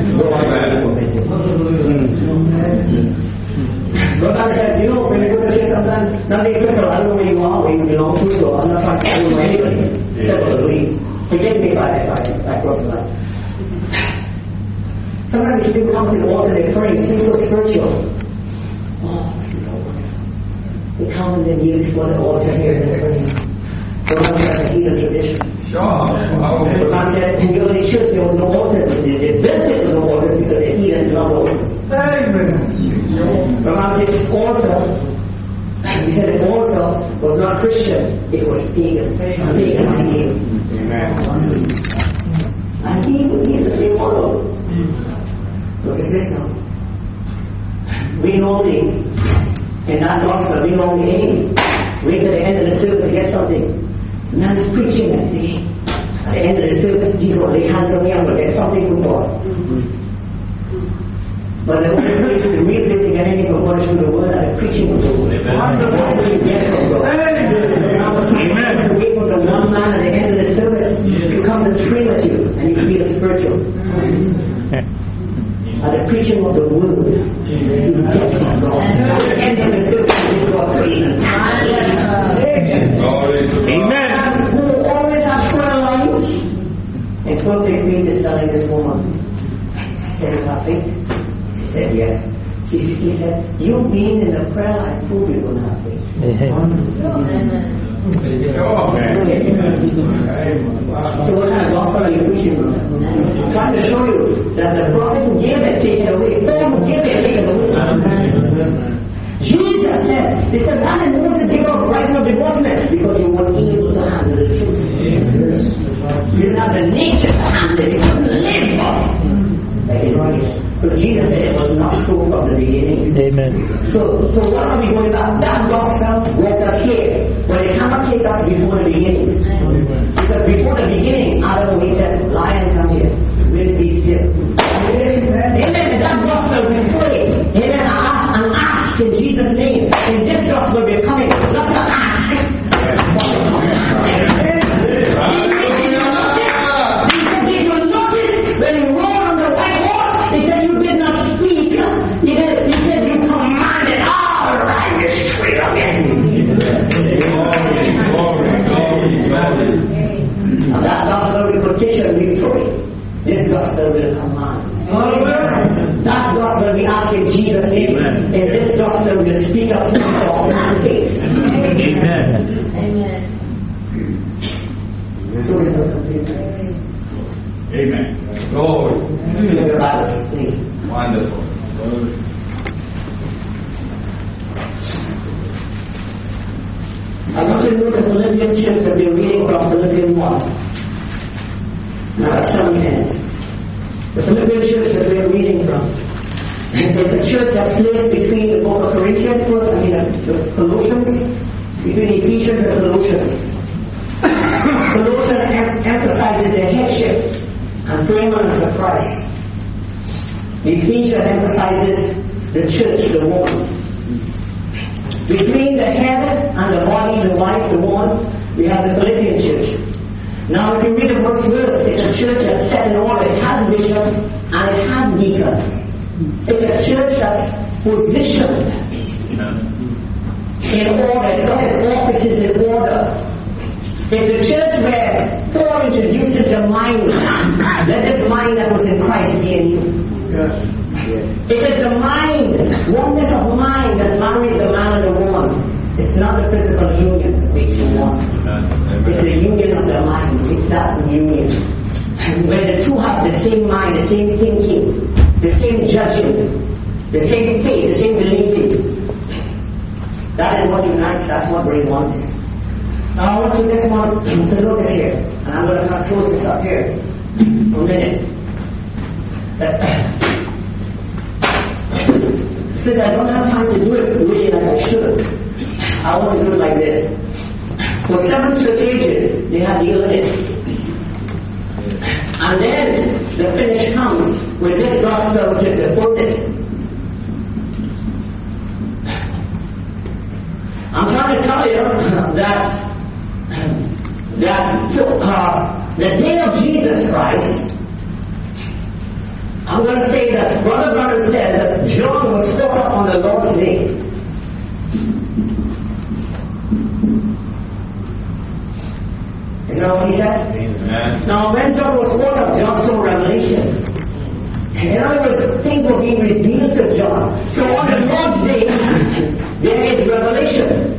But I said, you know, when you go to church sometimes, nothing critical. I don't know where you are, where you belong to, so I'm not trying to tell you anybody. Except for the lead. Forget me if I cross the line. Sometimes you people come to the altar, they're praying, seems so spiritual. Oh, they come and they kneel before the altar here and they're praying. So that's like a heathen tradition. Sure. But I said, in the early church, there was no altars. They built it with no altars because the heathen loved altars. But I said, altar, he said the altar was not Christian, it was pagan. Pagan, Amen. And he is the same model. Look at this now. We normally, in that gospel, we normally aim. Wait till the end of the service to get something. The man is preaching that day. At the end of the service, Jesus will lay hands on me and will get something from God. But the only place to read this and get anything from God is through the word and the preaching of the word. That's what you get from God. Amen. To wait for the one man at the end of the service to come and scream at you and you feel spiritual. At the preaching of the word, you get from God. At the end of the service, you go praise. Amen. Who always has prayer lives? And perfect faith is telling this woman, "There is our faith." She said, "Yes." He said, "You being in the prayer line, prove you will have faith." So what kind of gospel are you preaching on? I'm trying to show you that the prophet who gave it, taken away. Paul who gave it, taken away. Jesus said, he said, "Why did Moses give up the right of divorcement?" Because you weren't able to handle the truth. You didn't have the nature to handle it. You couldn't live by it. So Jesus said it was not so from the beginning. Amen. So what are we going about? That gospel brought us here. But it cannot take us before the beginning. Because before the beginning, Adam, we said, "Lion, come here. Will be still." Amen. That gospel we pray. Amen. And ask in Jesus' name. In this gospel we're coming. Not to ask. Did you notice when he rode on the white horse? He said, "You did not speak." He said, "You commanded." All right, you're straight up in. Now that gospel will petition, we pray. This gospel will command. That gospel we ask in Jesus' name. And this gospel will speak up for our faith. Amen. So we will complete this. Amen. Glory. Look at your Bibles, please. Wonderful. I want you to look at Philippians church that we're reading from Philippians 1. Now, some hands. The Philippian church that we're reading from. There's a church that's placed between the book of Corinthians, the Colossians, between Ephesians and Colossians. Colossians emphasizes the headship and preeminence of Christ. Ephesians emphasizes the church, the woman. Between the head and the body, the wife, the woman, we have the Philippian church. Now, if you read the first verse, it's a church that's set in order. It has bishops and it has deacons. It's a church that's positioned in order. It's not its offices in order. It's a church where Paul introduces the mind. Let this mind that was in Christ be in you. It is the mind, oneness of mind that marries the man and the woman. It's not the physical union that makes you one. It's the union of the mind. It's that union. Where the two have the same mind, the same thinking, the same judging, the same faith, the same believing. That is what unites, that's what brings oneness. Now I want you this one to notice here, and I'm going to kind of close this up here for a minute. Since I don't have time to do it really like I should, I want to do it like this. For 7 church ages, they have the illness. And then the finish comes with this gospel, which is the fullness. I'm trying to tell you that the day of Jesus Christ, I'm going to say that Brother Branham said that John was caught up on the Lord's day. Is that what he said? Amen. Now, when John was caught up, John saw revelation. In other words, things were being revealed to John. So on the Lord's day, there is revelation.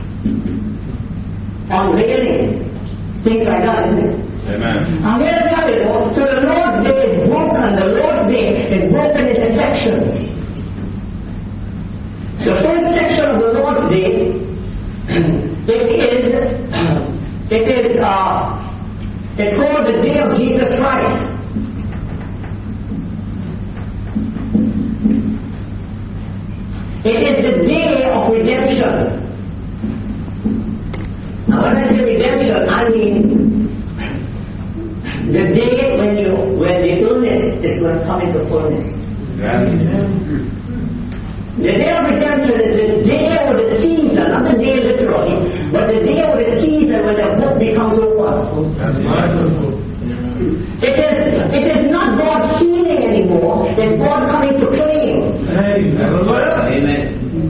Unveiling. Things like that, isn't it? Amen. I'm going to tell you, so the Lord's day is broken. The Lord's day is broken into sections. The first section of the Lord's day, it's called the day of Jesus Christ. It is the day of redemption. Now when I say redemption, I mean the day when the illness is going to come into fullness. Amen. The day of redemption is the day or the season, not the day literally, but the day or the season when the book becomes over. It is not God healing anymore, it's God coming to claim. Amen.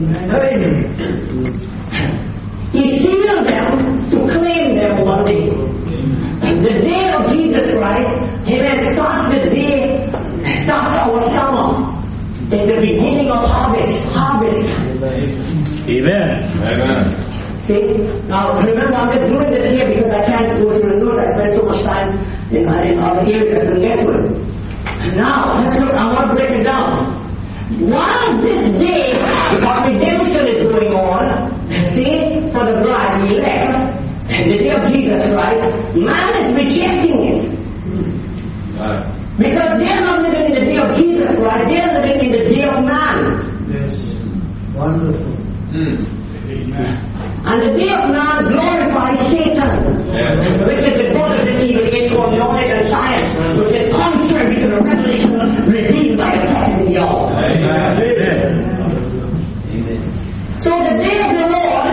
He sealed them to claim them one day. The day of Jesus Christ, amen, starts our summer. It's the beginning of harvest. Amen. See? Now remember, I'm just doing this here because I can't go through the notes. I spend so much time in other areas I couldn't get to it. Now, let's look, I want to break it down. While this day of redemption is going on, see, for the bride, the elect, the day of Jesus Christ, man is rejecting it. Because they are not living in the day of Jesus Christ, they are living in the day of man. Yes. Wonderful. And the day of man glorifies Satan, which is the god of the evil age called knowledge and science, which is contrary to the revelation revealed by the prophet Yahweh. So the day of the Lord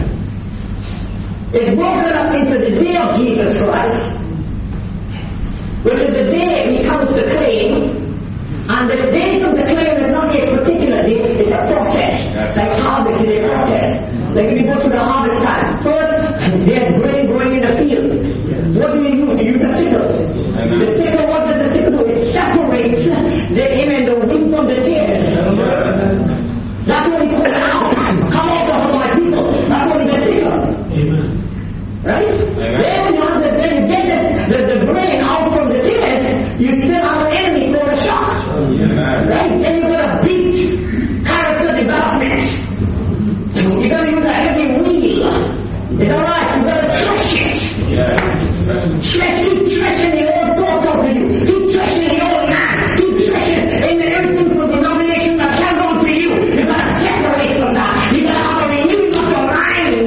is broken up into the day of Jesus Christ, which is the day he comes to claim. And the day of the claim is not a particular day, it's a process. Like harvest is a process. Like if you go to the harvest time, first there's grain growing in the field. What do you use? You use a sickle. The sickle, what does the sickle do? It separates the wheat from the tares. That's what he calls out. Come out of my people. That's what he gets sickle. Right? Then you get the grain out from the tares, you still have an enemy for a shot. Right? Then you've got to beat character development. You've got to use a heavy wheel. It's alright, you've got to stretch it. Keep stretching the old thoughts out of you. Keep stretching the old man. Keep stretching in the everything from denomination that held on to you. You've got to separate from that. You've got to have a renewing of your mind.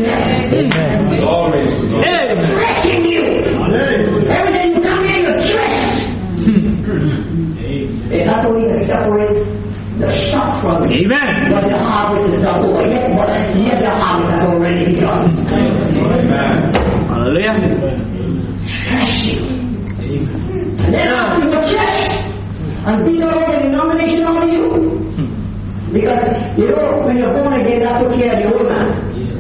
Stretching you. Everything you come in, you're stretched. It's not only to separate the shock from it. Amen. But the harvest is not over yet, but yet the harvest has already begun. Hallelujah. Threshing. And then after the thresh, and be not all the denomination on you. Because, when you're born again, that took care of the old man.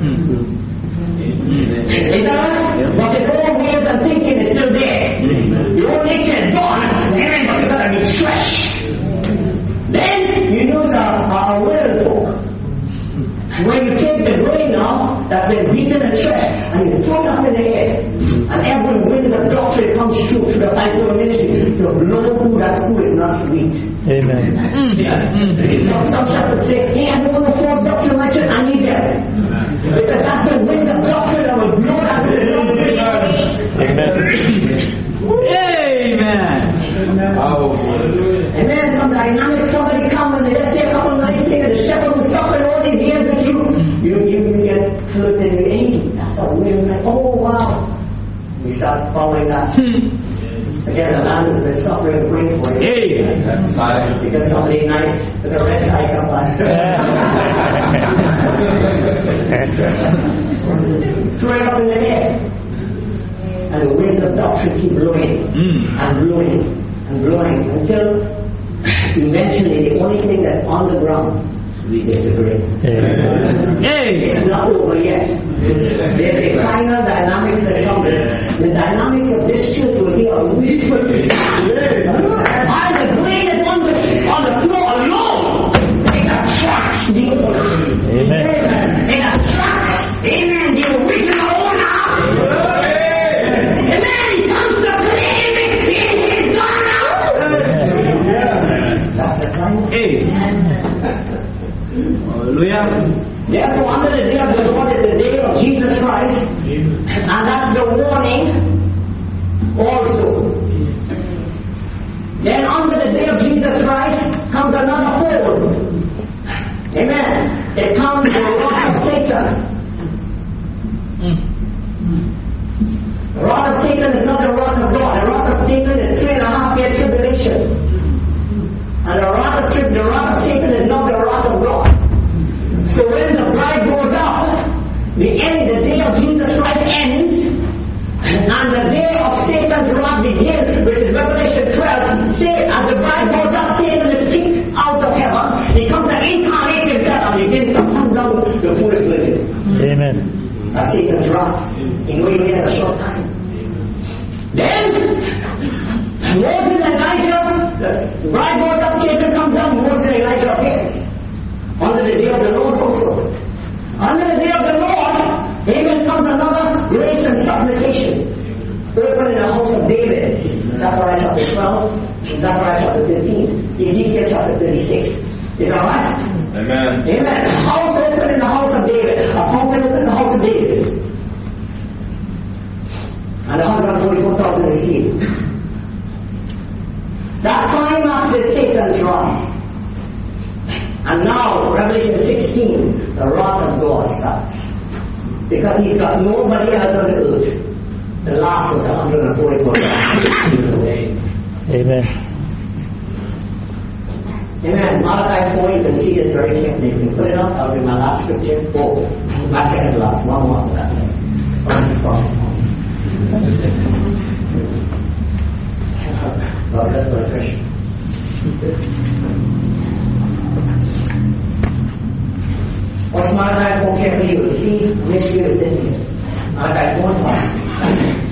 Is that right? But the old ways and thinking is still there. The old nature is gone. Amen. But you gotta be fresh. Then you use a word talk. When you take the grain now that's been beaten and threshed, and you throw it up in the air, and every wind of doctrine comes through to the fivefold ministry to blow who that who is not sweet. Amen. Some shepherds say, hey, I don't want to force doctrine my church, I need that. Because that's the wind of doctrine that will blow that to the Lord. Amen. And then some dynamic, somebody come and they say a couple of nice things, and the shepherd who suffered all these years with you get flipped in the angel. That's a weird, like, oh wow. We start following that. Again, the man has been suffering a great for you. Because somebody nice with a red tie come by. Throw it up in the air. And the winds of doctrine keep blowing and blowing and blowing until eventually the only thing that's on the ground is the grain. It's not over yet. There's a final dynamics that comes. The dynamics of this church will be a beautiful thing. While the grain is on the floor alone, it attracts the owner. It attracts, amen, the original owner. Hallelujah. Therefore, under the day of the Lord is the day of Jesus Christ, and that's the warning also. Then under the day of Jesus Christ comes another fold. Amen. It comes the wrath of Satan. The wrath of Satan is not the wrath of God. The wrath of Satan is 3.5 year tribulation. And the wrath of Satan is not the wrath of God. of Jesus Christ ends, and the day of Satan's wrath begins, which is Revelation 12. Say, as the bride goes up, Satan is kicked out of heaven. He comes to incarnate himself and begins to come down the foolish virgin. Amen. That's Satan's wrath. He only had a short time. Then, Moses and Elijah, the bride goes up, Satan comes down, Moses and Elijah appears. Under the day of the Lord also. Under the day of the Lord, amen, comes another grace and supplication. Open in the house of David. Zechariah chapter 12, Zechariah chapter 15, Ezekiel chapter 36. Is that right? Amen. Amen. A house open in the house of David. A fountain open in the house of David. And 144,000 received. That climax is Satan's wrath. And now, Revelation 16, the wrath of God starts. Because he's got nobody else on the earth. The last was 144,000 away. Amen. Amen. Malachi 4, you can see this very carefully. You can put it up. I'll be my last scripture. Oh, my second to last. One more after that. God bless the Christian. What's Malachi 4 carefully? You will see mystery within here. Malachi 4 1.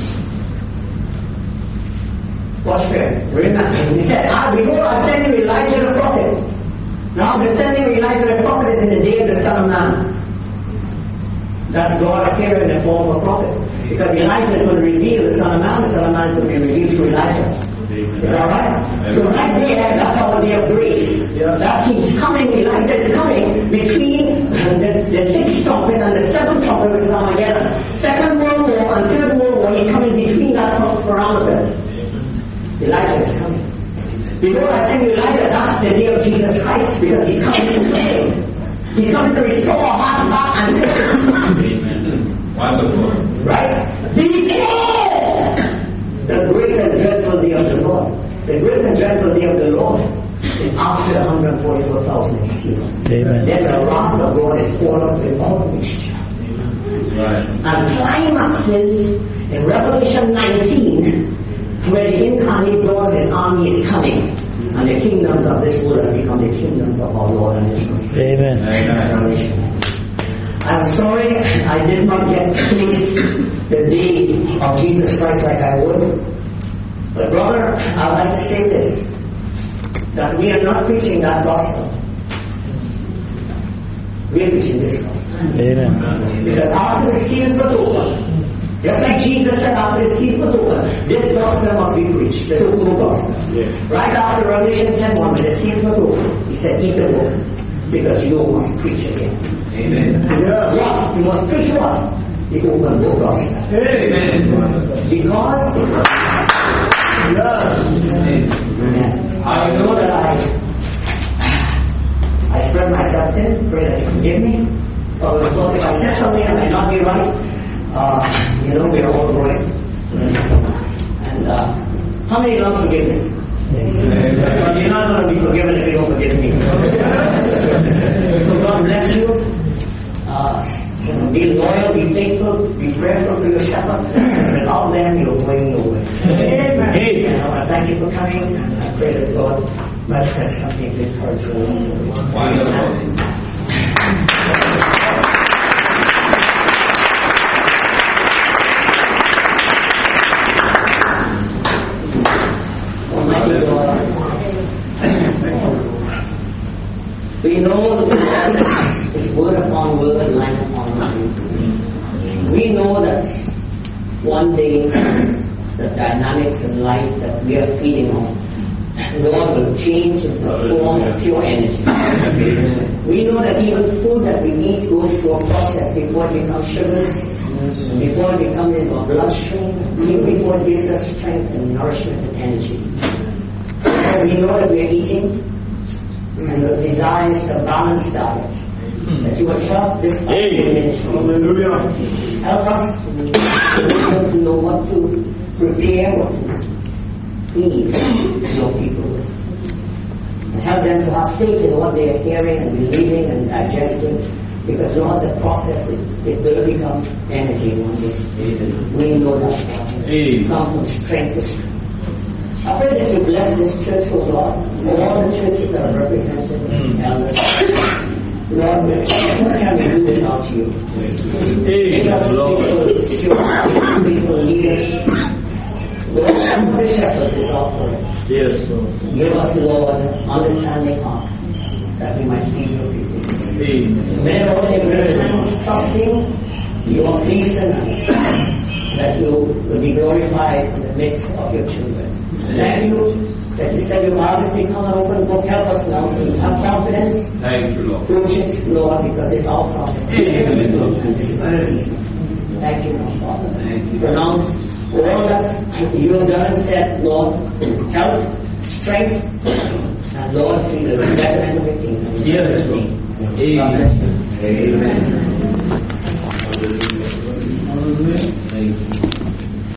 What's fair? Remember, he said, behold, I send you Elijah the prophet. Now the sending of Elijah the prophet is in the day of the Son of Man. That's God appearing in the form of a prophet. Because Elijah is going to reveal the Son of Man is going to be revealed through Elijah. Is that right? So right there, that's our day of grace. That keeps coming, Elijah is coming between the sixth trumpet and the seventh trumpet, which is Armageddon. Second World War and Third World War, he's coming between that parameters. Elijah is coming. Before I send you Elijah, that's the day of Jesus Christ, because he's coming to play. He's coming to restore our heart back and Amen. Wonderful. right? Behold the great and dreadful day of the Lord. The great and dreadful day of the Lord is after 144,000 is here. Amen. Then the wrath of God is poured out with all mixture. Right. And climaxes in Revelation 19, where the incarnate Lord and his army is coming, and the kingdoms of this world have become the kingdoms of our Lord and his Christ. Amen. Revelation. I'm sorry I did not get to place the day of Jesus Christ like I would. But brother, I'd like to say this, that we are not preaching that gospel. We are preaching this gospel. Amen. Because after the seals was over, just like Jesus said after the seals was over, this gospel must be preached, the so-called gospel. Yeah. Right after Revelation 10:1, when the seals was over, he said, eat the book, because you must preach again. Amen. And what? You must preach what? The open book gospel. Amen. Because I know that I spread myself thin. Pray that you forgive me. So if I said something that may not be right, we are all growing. And how many loves forgiveness? But you're not going to be forgiven if you don't forgive me. So God bless you. Be loyal, be faithful, be prayerful to your shepherd. Without them, you're going nowhere. Amen. I want to thank you for coming. I pray that God might have something to encourage you. Wonderful. Almighty God, we know that it's word upon word, line upon line. We know that one day the dynamics in life that we are feeding on, Lord, will change into a form of pure energy. We know that even food that we eat goes through a process before it becomes sugars, before it becomes into our bloodstream, even before it gives us strength and nourishment and energy. We know that we are eating, and the desire is a balanced diet. That you will help this ministry. Help us to know what to prepare, what to feed your people with. And help them to have faith in what they are hearing and believing and digesting, Because Lord, the process it will become energy one day. We know that. Come from strength to strength. I pray that you bless this church, oh Lord, all the churches that are represented, elders. Lord, what can we do without you? Make us people leaders. Lord, the shepherds is offering. Yes, Lord. Give us, Lord, understanding heart, that we might feed your people. May all the trusting you are pleased tonight, that you will be glorified in the midst of your children. Thank you that you said your mouth has become an open book. Help us now to have confidence. Thank you, Lord. Preach it, Lord, because it's all promise. Thank you, Lord, Father. Pronounce all that you have done and said, Lord, health, strength, and Lord, see the betterment of the kingdom. Yes, Lord. God bless you. Amen. Amen.